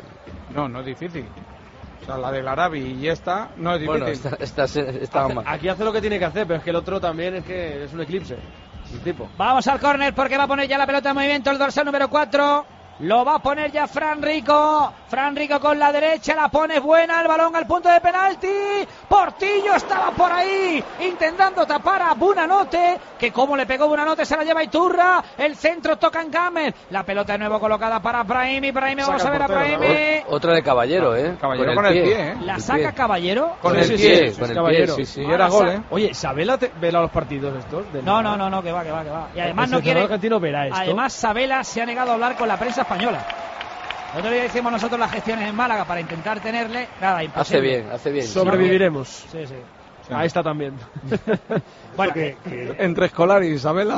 No es difícil. O sea, la del Arabi y esta no es difícil. Bueno, está mal. Aquí hace lo que tiene que hacer, pero es que el otro también es que es un eclipse. El tipo. Vamos al córner porque va a poner ya la pelota en movimiento el dorsal número 4. Lo va a poner ya Fran Rico con la derecha, la pone buena, el balón al punto de penalti. Portillo estaba por ahí intentando tapar a Buenanote, que como le pegó Buenanote se la lleva Iturra, el centro toca en Gámez, la pelota de nuevo colocada para Brahimi, vamos a ver a Brahimi. Otra de Caballero, Caballero con el pie, La saca Caballero. Con el pie, sí, era gol, Oye, ¿Sabela vela los partidos estos? No, que va. Y además no quiere. Argentino verá esto. Además Sabela se ha negado a hablar con la prensa española. El otro día hicimos nosotros las gestiones en Málaga para intentar tenerle. Nada, imposible. Hace bien. Sobreviviremos. Sí. Ahí está también. Bueno, entre Escolari y Isabela.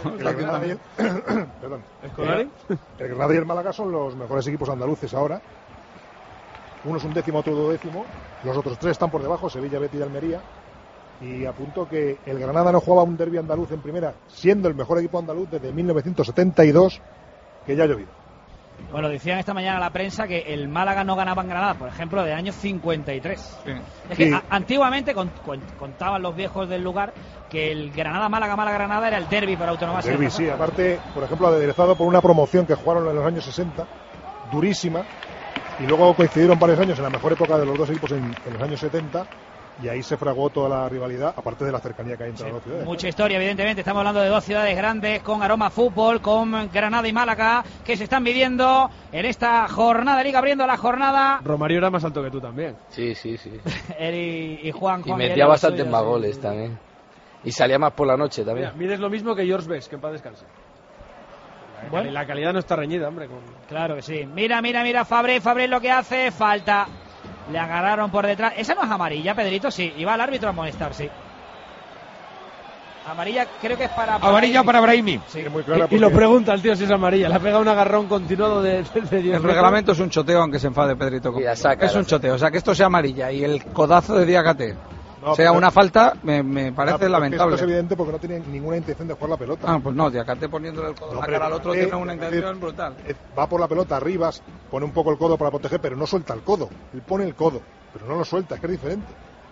Perdón. ¿Escolari? El Granada y el Málaga son los mejores equipos andaluces ahora. Uno es un décimo, otro 12º. Los otros tres están por debajo, Sevilla, Betis y Almería. Y apunto que el Granada no jugaba un derbi andaluz en primera, siendo el mejor equipo andaluz desde 1972, que ya ha llovido. Bueno, decían esta mañana a la prensa que el Málaga no ganaba en Granada, por ejemplo, de año 53. Sí. Es que antiguamente contaban los viejos del lugar que el Granada-Málaga-Málaga-Granada era el derbi por autonomía. El derbi, sí, aparte, por ejemplo, aderezado por una promoción que jugaron en los años 60, durísima, y luego coincidieron varios años en la mejor época de los dos equipos en los años 70. Y ahí se fraguó toda la rivalidad, aparte de la cercanía que hay entre las dos ciudades. Mucha historia, evidentemente. Estamos hablando de dos ciudades grandes con aroma fútbol, con Granada y Málaga, que se están viviendo en esta jornada de Liga, abriendo la jornada. Romario era más alto que tú también. Sí. Él y Juan. Y metía bastantes más goles también. Y salía más por la noche también. Mira, mides lo mismo que George Best, que en paz descanse. Bueno. La calidad no está reñida, hombre. Claro que sí. Mira, Fabré lo que hace, falta. Le agarraron por detrás. ¿Esa no es amarilla, Pedrito? Sí, y va el árbitro a amonestar, sí. Amarilla creo que es para... Amarilla para Brahimi. Sí. Muy clara y lo pregunta el tío si es amarilla. Le ha pegado un agarrón continuado de 10 El reglamento es un choteo, aunque se enfade Pedrito. Es un choteo, o sea que esto sea amarilla. Y el codazo de Diakate sea una falta, me parece lamentable. Esto es evidente porque no tiene ninguna intención de jugar la pelota. Ah, pues no, de acá poniéndole el codo en la cara al otro tiene una intención brutal. Va por la pelota arriba, pone un poco el codo para proteger, pero no suelta el codo. Él pone el codo, pero no lo suelta, es que es diferente.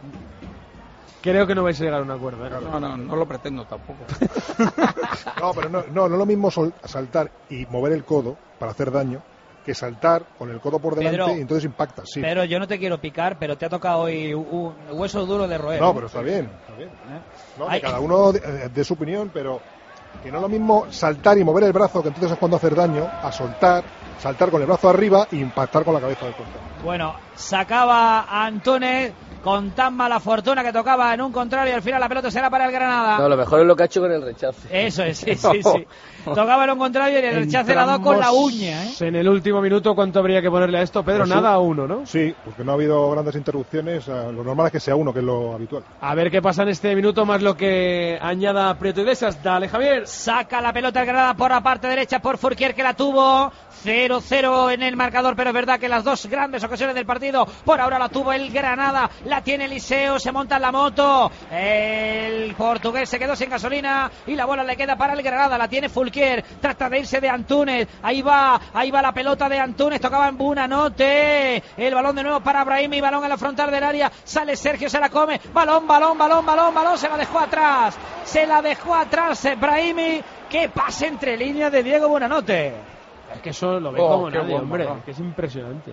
Creo que no vais a llegar a un acuerdo. No lo pretendo tampoco. No, pero no es lo mismo saltar y mover el codo para hacer daño que saltar con el codo por delante, Pedro, y entonces impacta, sí. Pero yo no te quiero picar, pero te ha tocado hoy un hueso duro de roer. No, pero está bien. No, que cada uno de su opinión, pero que no es lo mismo saltar y mover el brazo, que entonces es cuando hacer daño, a saltar con el brazo arriba e impactar con la cabeza del contrario. Bueno, sacaba Antúnez con tan mala fortuna que tocaba en un contrario y al final la pelota será para el Granada. No, lo mejor es lo que ha hecho con el rechace. Eso es, sí. Tocaba en un contrario y el rechace la ha dado con la uña. En el último minuto, ¿cuánto habría que ponerle a esto, Pedro? Pues nada a 1, ¿no? Sí, porque no ha habido grandes interrupciones. Lo normal es que sea 1, que es lo habitual. A ver qué pasa en este minuto, más lo que añada Prieto Iglesias. Dale, Javier. Saca la pelota el Granada por la parte derecha por Fourquier, que la tuvo. 0-0 en el marcador, pero es verdad que las dos grandes ocasiones del partido por ahora la tuvo el Granada, la tiene Eliseo, se monta en la moto, el portugués se quedó sin gasolina y la bola le queda para el Granada, la tiene Fourquier, trata de irse de Antúnez, ahí va la pelota de Antúnez, tocaba en Buonanotte, el balón de nuevo para Brahimi, balón en la frontal del área, sale Sergio, se la come, balón, se la dejó atrás Brahimi, que pase entre líneas de Diego Buonanotte. Es que eso lo ve como nadie, hombre, que es impresionante.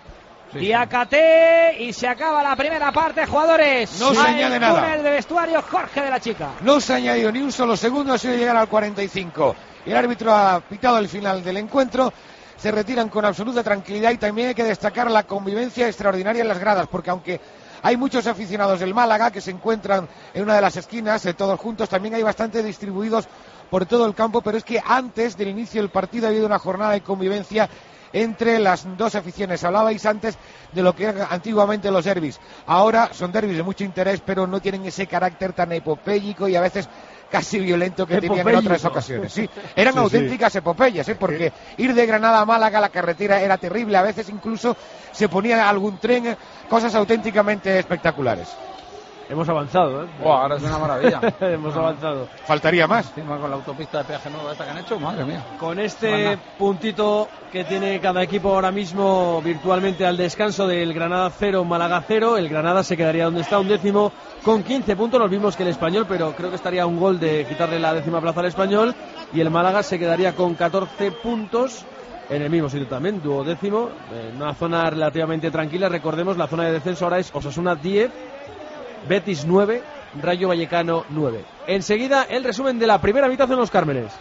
Diacate y se acaba la primera parte, jugadores. No se añade nada. Túnel de vestuario, Jorge de la Chica. No se ha añadido ni un solo segundo, ha sido llegar al 45. El árbitro ha pitado el final del encuentro. Se retiran con absoluta tranquilidad y también hay que destacar la convivencia extraordinaria en las gradas, porque aunque hay muchos aficionados del Málaga que se encuentran en una de las esquinas, todos juntos, también hay bastante distribuidos por todo el campo, pero es que antes del inicio del partido ha habido una jornada de convivencia entre las dos aficiones. Hablabais antes de lo que eran antiguamente los derbis. Ahora son derbis de mucho interés, pero no tienen ese carácter tan epopéyico y a veces casi violento que tenían en otras ocasiones. Sí, eran auténticas epopeyas, porque ir de Granada a Málaga, la carretera era terrible, a veces incluso se ponía algún tren, cosas auténticamente espectaculares. Hemos avanzado, Ahora es una maravilla. Hemos avanzado. Faltaría más. Encima con la autopista de peaje nueva esta que han hecho, madre mía. Con este puntito que tiene cada equipo ahora mismo virtualmente al descanso del Granada 0, Málaga 0, el Granada se quedaría donde está, 11º con 15 puntos, los mismos que el Español, pero creo que estaría un gol de quitarle la 10ª plaza al Español, y el Málaga se quedaría con 14 puntos. En el mismo sitio también, 12º, en una zona relativamente tranquila. Recordemos, la zona de descenso ahora es Osasuna 10, Betis 9, Rayo Vallecano 9. Enseguida el resumen de la primera mitad en Los Cármenes.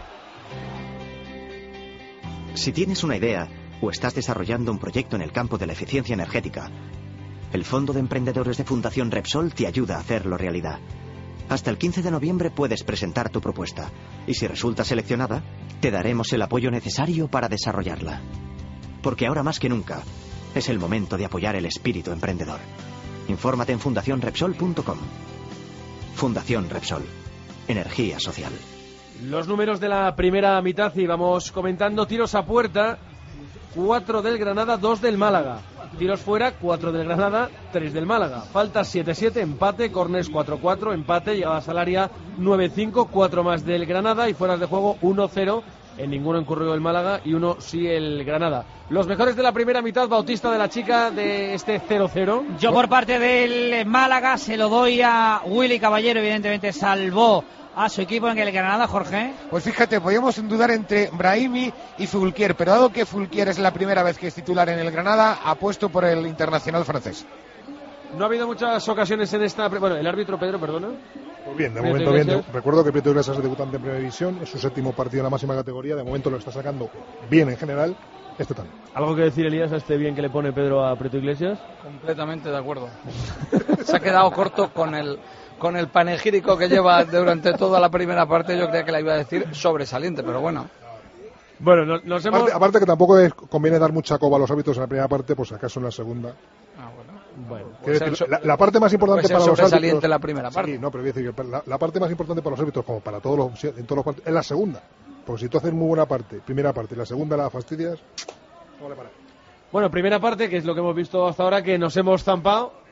Si tienes una idea o estás desarrollando un proyecto en el campo de la eficiencia energética, el Fondo de Emprendedores de Fundación Repsol te ayuda a hacerlo realidad. Hasta el 15 de noviembre puedes presentar tu propuesta y si resulta seleccionada, te daremos el apoyo necesario para desarrollarla. Porque ahora más que nunca es el momento de apoyar el espíritu emprendedor. Infórmate en fundacionrepsol.com. Fundación Repsol. Energía social. Los números de la primera mitad y vamos comentando. Tiros a puerta, 4 del Granada, 2 del Málaga. Tiros fuera, 4 del Granada, 3 del Málaga. Faltas 7-7, empate, corners 4-4, empate, llegadas al área 9-5, 4 más del Granada y fueras de juego 1-0. En ninguno incurrió el Málaga y 1 sí el Granada. Los mejores de la primera mitad, Bautista de la Chica, de este 0-0. Yo por parte del Málaga se lo doy a Willy Caballero, evidentemente salvó a su equipo en el Granada, Jorge. Pues fíjate, podíamos dudar entre Brahimi y Fourquier, pero dado que Fourquier es la primera vez que es titular en el Granada, apuesto por el internacional francés. No ha habido muchas ocasiones en esta... Bueno, el árbitro, Pedro, perdona. Pues bien, de momento bien. Recuerdo que Prieto Iglesias es debutante en primera división, es su 7º partido en la máxima categoría, de momento lo está sacando bien en general, este también. ¿Algo que decir, Elías, a este bien que le pone Pedro a Prieto Iglesias? Completamente de acuerdo. Se ha quedado corto con el panegírico que lleva durante toda la primera parte. Yo creía que la iba a decir sobresaliente, pero bueno. Bueno, nos hemos... Aparte que tampoco conviene dar mucha coba a los árbitros en la primera parte, pues acaso en la segunda. Bueno, pues la parte más importante para los árbitros, la primera parte. Sí, no, pero voy a decir que la parte más importante para los árbitros, como para todos los partidos, es la segunda. Porque si tú haces muy buena primera parte, y la segunda la fastidias, no vale para. Bueno, primera parte, que es lo que hemos visto hasta ahora, que nos hemos zampado.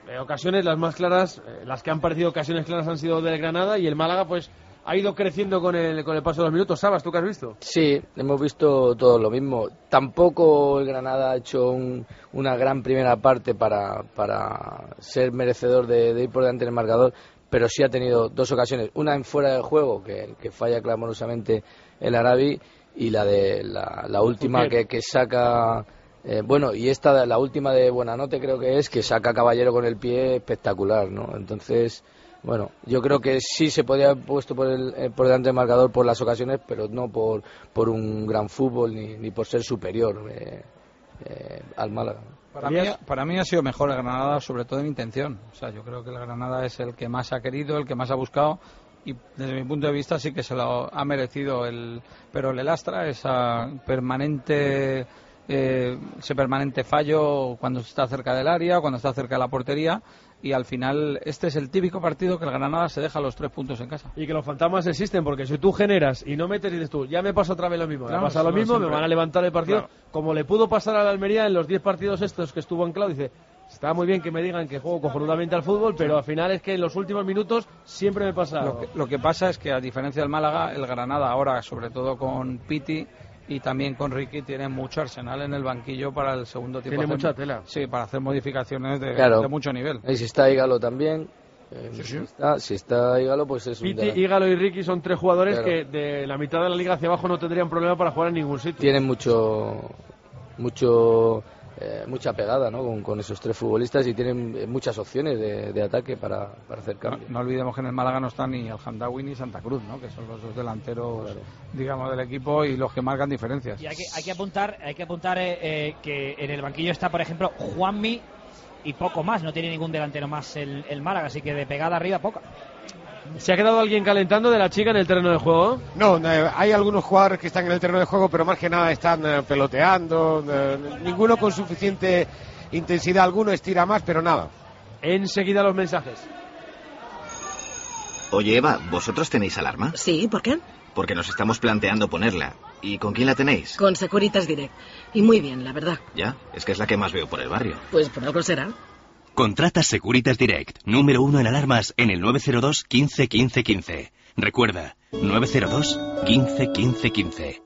ocasiones, las más claras, las que han parecido ocasiones claras han sido del Granada, y el Málaga pues ha ido creciendo con el paso de los minutos. Sabas, ¿tú qué has visto? Sí, hemos visto todo lo mismo. Tampoco el Granada ha hecho una gran primera parte para ser merecedor de ir por delante del marcador, pero sí ha tenido 2 ocasiones, una en fuera de juego que falla clamorosamente el Arabi, y la última que saca y esta, la última de Buenanote creo que saca Caballero con el pie espectacular, ¿no? Entonces, bueno, yo creo que sí se podía haber puesto por delante del marcador por las ocasiones, pero no por un gran fútbol ni por ser superior al Málaga. Para mí ha sido mejor el Granada, sobre todo en intención. O sea, yo creo que el Granada es el que más ha querido, el que más ha buscado, y desde mi punto de vista sí que se lo ha merecido, pero le lastra ese permanente fallo cuando está cerca del área, cuando está cerca de la portería, y al final este es el típico partido que el Granada se deja los 3 puntos en casa. Y que los fantasmas existen, porque si tú generas y no metes y dices tú, ya me pasa otra vez lo mismo, Claro, me pasa lo mismo, siempre. Me van a levantar el partido, Claro. Como le pudo pasar a la Almería en los 10 partidos estos que estuvo anclado. Dice, está muy bien que me digan que juego cojonudamente al fútbol, pero al final es que en los últimos minutos siempre me pasa algo. Lo que pasa es que, a diferencia del Málaga, el Granada ahora, sobre todo con Piti y también con Ricky, tiene mucho arsenal en el banquillo para el segundo tiempo. Tiene mucha tela. Sí, para hacer modificaciones de mucho nivel. Y si está Ígalo también. Sí. Si está Ígalo, pues es un... Piti, Ígalo y Ricky son 3 jugadores que de la mitad de la liga hacia abajo no tendrían problema para jugar en ningún sitio. Tienen mucha pegada, ¿no? con esos 3 futbolistas, y tienen muchas opciones de ataque para hacer cambios. No olvidemos que en el Málaga no está ni el Hamdawi ni Santa Cruz, ¿no? Que son los 2 delanteros, digamos, del equipo y los que marcan diferencias. Y hay que apuntar que en el banquillo está, por ejemplo, Juanmi, y poco más, no tiene ningún delantero más el Málaga, así que de pegada arriba poca. ¿Se ha quedado alguien calentando de la chica en el terreno de juego? No, hay algunos jugadores que están en el terreno de juego, pero más que nada están peloteando, ninguno con suficiente intensidad, alguno estira más, pero nada. Enseguida los mensajes. Oye, Eva, ¿vosotros tenéis alarma? Sí, ¿por qué? Porque nos estamos planteando ponerla. ¿Y con quién la tenéis? Con Securitas Direct. Y muy bien, la verdad. Ya, es que es la que más veo por el barrio. Pues por algo será. Contrata Securitas Direct, número 1 en alarmas, en el 902 15 15 15. Recuerda, 902 15 15 15.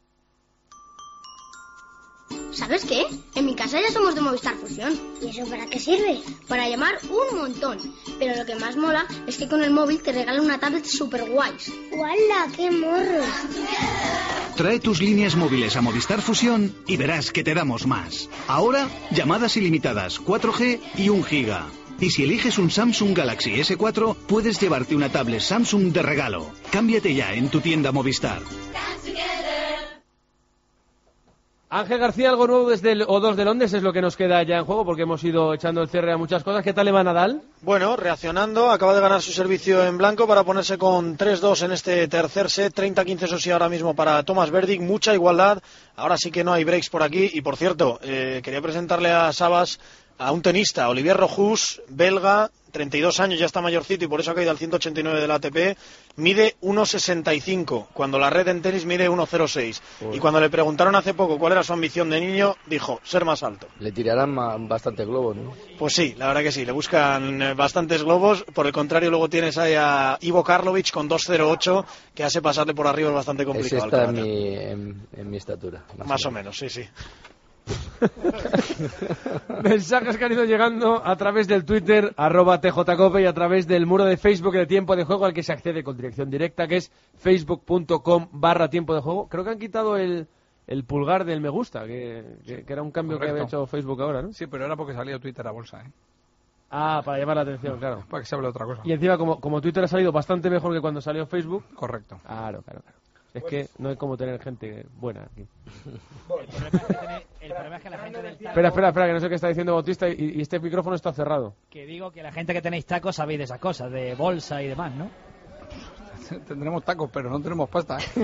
¿Sabes qué? En mi casa ya somos de Movistar Fusión. ¿Y eso para qué sirve? Para llamar un montón. Pero lo que más mola es que con el móvil te regalan una tablet super guays. ¡Wala, qué morro! Trae tus líneas móviles a Movistar Fusión y verás que te damos más. Ahora, llamadas ilimitadas, 4G y 1 giga. Y si eliges un Samsung Galaxy S4, puedes llevarte una tablet Samsung de regalo. Cámbiate ya en tu tienda Movistar. Ángel García, algo nuevo desde el O2 de Londres es lo que nos queda ya en juego, porque hemos ido echando el cierre a muchas cosas. ¿Qué tal le va Nadal? Bueno, reaccionando, acaba de ganar su servicio en blanco para ponerse con 3-2 en este tercer set, 30-15 eso sí ahora mismo para Thomas Berdych, mucha igualdad, ahora sí que no hay breaks por aquí, y por cierto, quería presentarle a Sabas a un tenista, Olivier Rochus, belga, 32 años, ya está mayorcito y por eso ha caído al 189 del ATP, mide 1,65, cuando la red en tenis mide 1,06. Y cuando le preguntaron hace poco cuál era su ambición de niño, dijo, ser más alto. Le tirarán bastante globos, ¿no? Pues sí, la verdad que sí, le buscan bastantes globos. Por el contrario, luego tienes ahí a Ivo Karlovic con 2,08, que hace pasarle por arriba es bastante complicado. Ese está en mi estatura. Más o menos, sí, sí. Mensajes que han ido llegando a través del Twitter @tjcope y a través del muro de Facebook de Tiempo de Juego, al que se accede con dirección directa, que es facebook.com/Tiempo de Juego. Creo que han quitado el pulgar del me gusta, que era un cambio que había hecho Facebook ahora, ¿no? Sí, pero era porque salía Twitter a bolsa, ¿eh? Ah, para llamar la atención, claro. Para que se hable de otra cosa. Y encima, como Twitter ha salido bastante mejor que cuando salió Facebook. Correcto. Claro. Es que no hay como tener gente buena aquí. El problema es que la gente del taco... Espera, que no sé qué está diciendo Bautista y este micrófono está cerrado. Que digo que la gente que tenéis tacos sabéis de esas cosas, de bolsa y demás, ¿no? Tendremos tacos, pero no tenemos pasta, ¿eh?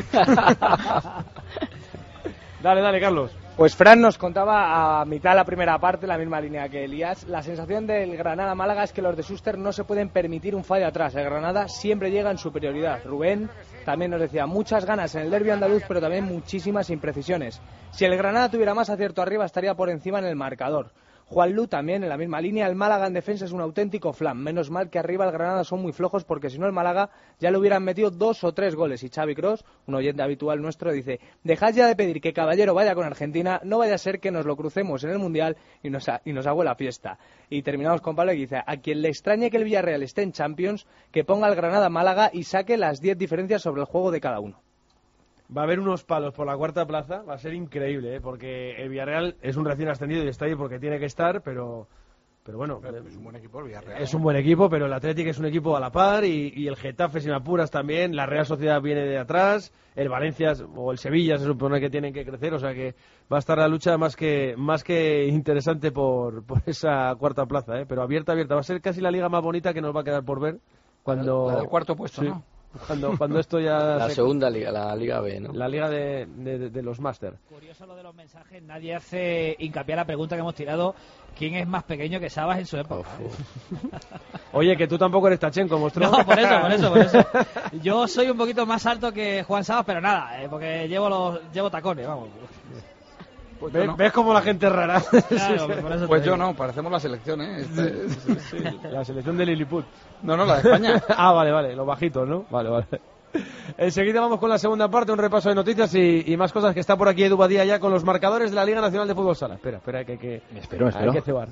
Dale, Carlos. Pues Fran nos contaba a mitad de la primera parte, la misma línea que Elías. La sensación del Granada-Málaga es que los de Schuster no se pueden permitir un fallo atrás. El Granada siempre llega en superioridad. Rubén también nos decía muchas ganas en el derbi andaluz, pero también muchísimas imprecisiones. Si el Granada tuviera más acierto arriba, estaría por encima en el marcador. Juanlu también en la misma línea. El Málaga en defensa es un auténtico flan. Menos mal que arriba el Granada son muy flojos, porque si no el Málaga ya le hubieran metido 2 o 3 goles. Y Xavi Cross, un oyente habitual nuestro, dice: dejad ya de pedir que Caballero vaya con Argentina, no vaya a ser que nos lo crucemos en el Mundial y nos haga la fiesta. Y terminamos con Pablo, que dice: a quien le extrañe que el Villarreal esté en Champions, que ponga el Granada-Málaga y saque las 10 diferencias sobre el juego de cada uno. Va a haber unos palos por la cuarta plaza, va a ser increíble, porque el Villarreal es un recién ascendido y está ahí porque tiene que estar, pero bueno, es un buen equipo el Villarreal. Es un buen equipo, pero el Atlético es un equipo a la par, y el Getafe, sin apuras, también. La Real Sociedad viene de atrás, el Valencia o el Sevilla se supone que tienen que crecer, o sea que va a estar la lucha más que interesante por esa cuarta plaza, pero abierta. Va a ser casi la liga más bonita que nos va a quedar por ver cuando... La del cuarto puesto, sí. ¿no? Cuando esto ya... La segunda liga, la Liga B, ¿no? La liga de los máster. Curioso lo de los mensajes, nadie hace hincapié a la pregunta que hemos tirado: ¿quién es más pequeño que Sabas en su época? Oye, que tú tampoco eres Tachenko, monstruo. No, por eso. Yo soy un poquito más alto que Juan Sabas, pero nada, porque llevo tacones, vamos. Pues ¿Ves cómo la gente es rara? Claro, pues yo no, parecemos la selección, ¿eh? Sí, la selección de Lilliput. No, la de España. Vale, los bajitos, ¿no? Vale. Enseguida vamos con la segunda parte, un repaso de noticias y más cosas, que está por aquí Edu Badía ya con los marcadores de la Liga Nacional de Fútbol Sala. Espera, que espero. Hay que cebar.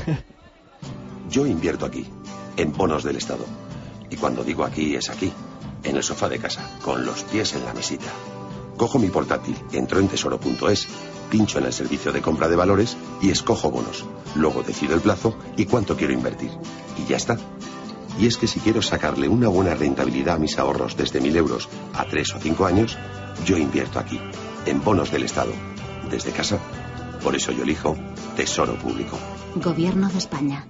Yo invierto aquí, en bonos del Estado. Y cuando digo aquí, es aquí, en el sofá de casa, con los pies en la mesita. Cojo mi portátil, entro en tesoro.es, pincho en el servicio de compra de valores y escojo bonos. Luego decido el plazo y cuánto quiero invertir. Y ya está. Y es que si quiero sacarle una buena rentabilidad a mis ahorros desde 1.000 euros a 3 o 5 años, yo invierto aquí, en bonos del Estado, desde casa. Por eso yo elijo Tesoro Público. Gobierno de España.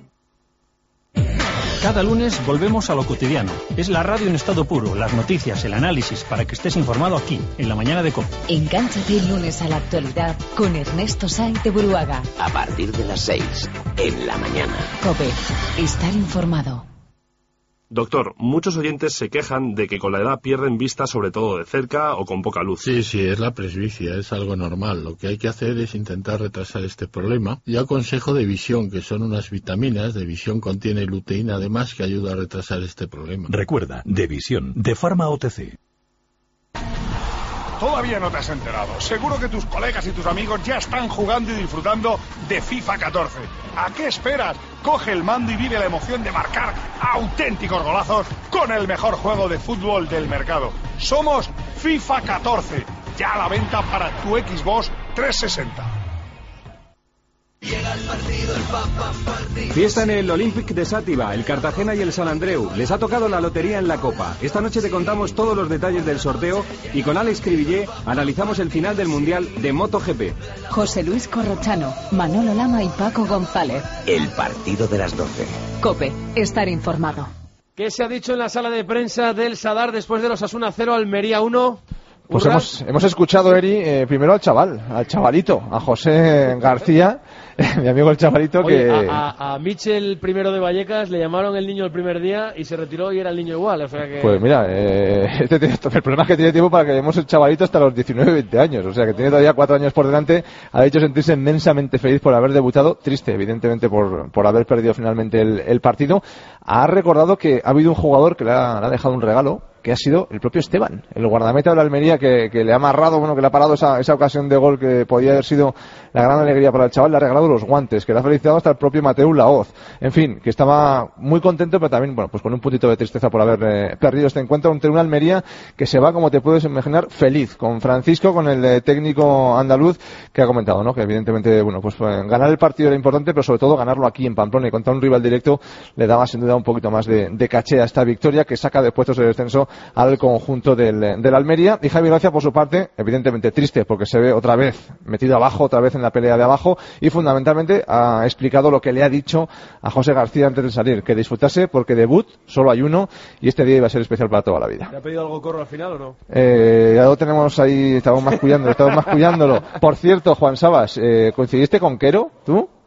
Cada lunes volvemos a lo cotidiano. Es la radio en estado puro, las noticias, el análisis, para que estés informado aquí, en la mañana de COPE. Engánchate el lunes a la actualidad con Ernesto Sainz de Buruaga. A partir de las 6, en la mañana. COPE. Estar informado. Doctor, muchos oyentes se quejan de que con la edad pierden vista, sobre todo de cerca o con poca luz. Sí, es la presbicia, es algo normal. Lo que hay que hacer es intentar retrasar este problema. Yo aconsejo de visión, que son unas vitaminas. De visión contiene luteína, además, que ayuda a retrasar este problema. Recuerda, de visión, de Pharma OTC. Todavía no te has enterado. Seguro que tus colegas y tus amigos ya están jugando y disfrutando de FIFA 14. ¿A qué esperas? Coge el mando y vive la emoción de marcar auténticos golazos con el mejor juego de fútbol del mercado. Somos FIFA 14, ya a la venta para tu Xbox 360. Llega el partido, Fiesta en el Olympic de Sátiva, el Cartagena y el San Andreu. Les ha tocado la lotería en la Copa. Esta noche te contamos todos los detalles del sorteo y con Alex Cribillé analizamos el final del Mundial de MotoGP. José Luis Corrochano, Manolo Lama y Paco González. El partido de las 12. COPE, estar informado. ¿Qué se ha dicho en la sala de prensa del Sadar después de los Osasuna 0, Almería 1? Pues hemos escuchado, Eri, primero al chavalito, a José García, mi amigo el chavalito. Oye, que... a Michel primero de Vallecas le llamaron el niño el primer día y se retiró y era el niño igual, o sea que... Pues mira, el problema es que tiene tiempo para que demos el chavalito hasta los 19-20 años, o sea que tiene todavía 4 años por delante. Ha dicho sentirse inmensamente feliz por haber debutado, triste evidentemente por haber perdido finalmente el partido. Ha recordado que ha habido un jugador que le ha dejado un regalo, que ha sido el propio Esteban, el guardameta de la Almería, que le ha amarrado, que le ha parado esa ocasión de gol que podía haber sido la gran alegría para el chaval. Le ha regalado los guantes, que le ha felicitado hasta el propio Mateu Laoz. En fin, que estaba muy contento, pero también, pues con un puntito de tristeza por haber perdido este encuentro ante una Almería que se va, como te puedes imaginar, feliz, con Francisco, con el técnico andaluz, que ha comentado, ¿no? Que evidentemente, pues ganar el partido era importante, pero sobre todo ganarlo aquí en Pamplona y contra un rival directo le daba sin duda un poquito más de caché a esta victoria, que saca de puestos de descenso al conjunto del Almería. Y Javi Gracia, por su parte, evidentemente triste porque se ve otra vez metido abajo, otra vez en la pelea de abajo, y fundamentalmente ha explicado lo que le ha dicho a José García antes de salir, que disfrutase porque debut solo hay uno y este día iba a ser especial para toda la vida. ¿Te ha pedido algo Corro al final o no? Ya lo tenemos ahí, estamos mascullándolo. Por cierto, Juan Sabas, ¿coincidiste con Quero, tú?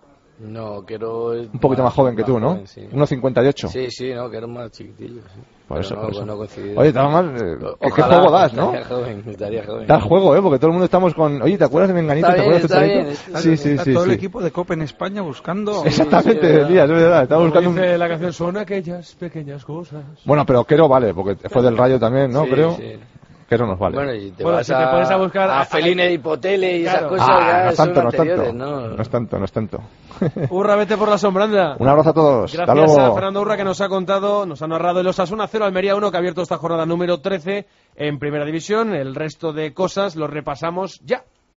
No, Quero es un poquito más joven que tú, ¿no? joven, sí. 1,58. Sí, no, Quero es más chiquitillo. Sí. Por eso, no, por eso. No coincide. Oye, ¿qué juego das, no? Estaría joven. Das juego, porque todo el mundo estamos con... Oye, ¿te acuerdas de Menganito? Está ¿Te acuerdas bien, de está Sí. Está todo el equipo de COPE en España buscando... Exactamente, Elías, es verdad. Estamos buscando dice la canción, son aquellas pequeñas cosas. Bueno, pero Quero vale, porque fue del Rayo también, ¿no? Creo. Sí. Quero nos vale. Bueno, y te Bueno, vas si te pones a buscar... a Feline y Potele y esas cosas No ya es tanto, son no es anteriores, tanto. ¿no? No es tanto. Urra, vete por la sombranda. Un abrazo a todos. Hasta Gracias luego. a Fernando Urra que nos ha contado, nos ha narrado el Osasuna 0, Almería 1, que ha abierto esta jornada número 13 en Primera División. El resto de cosas los repasamos ya.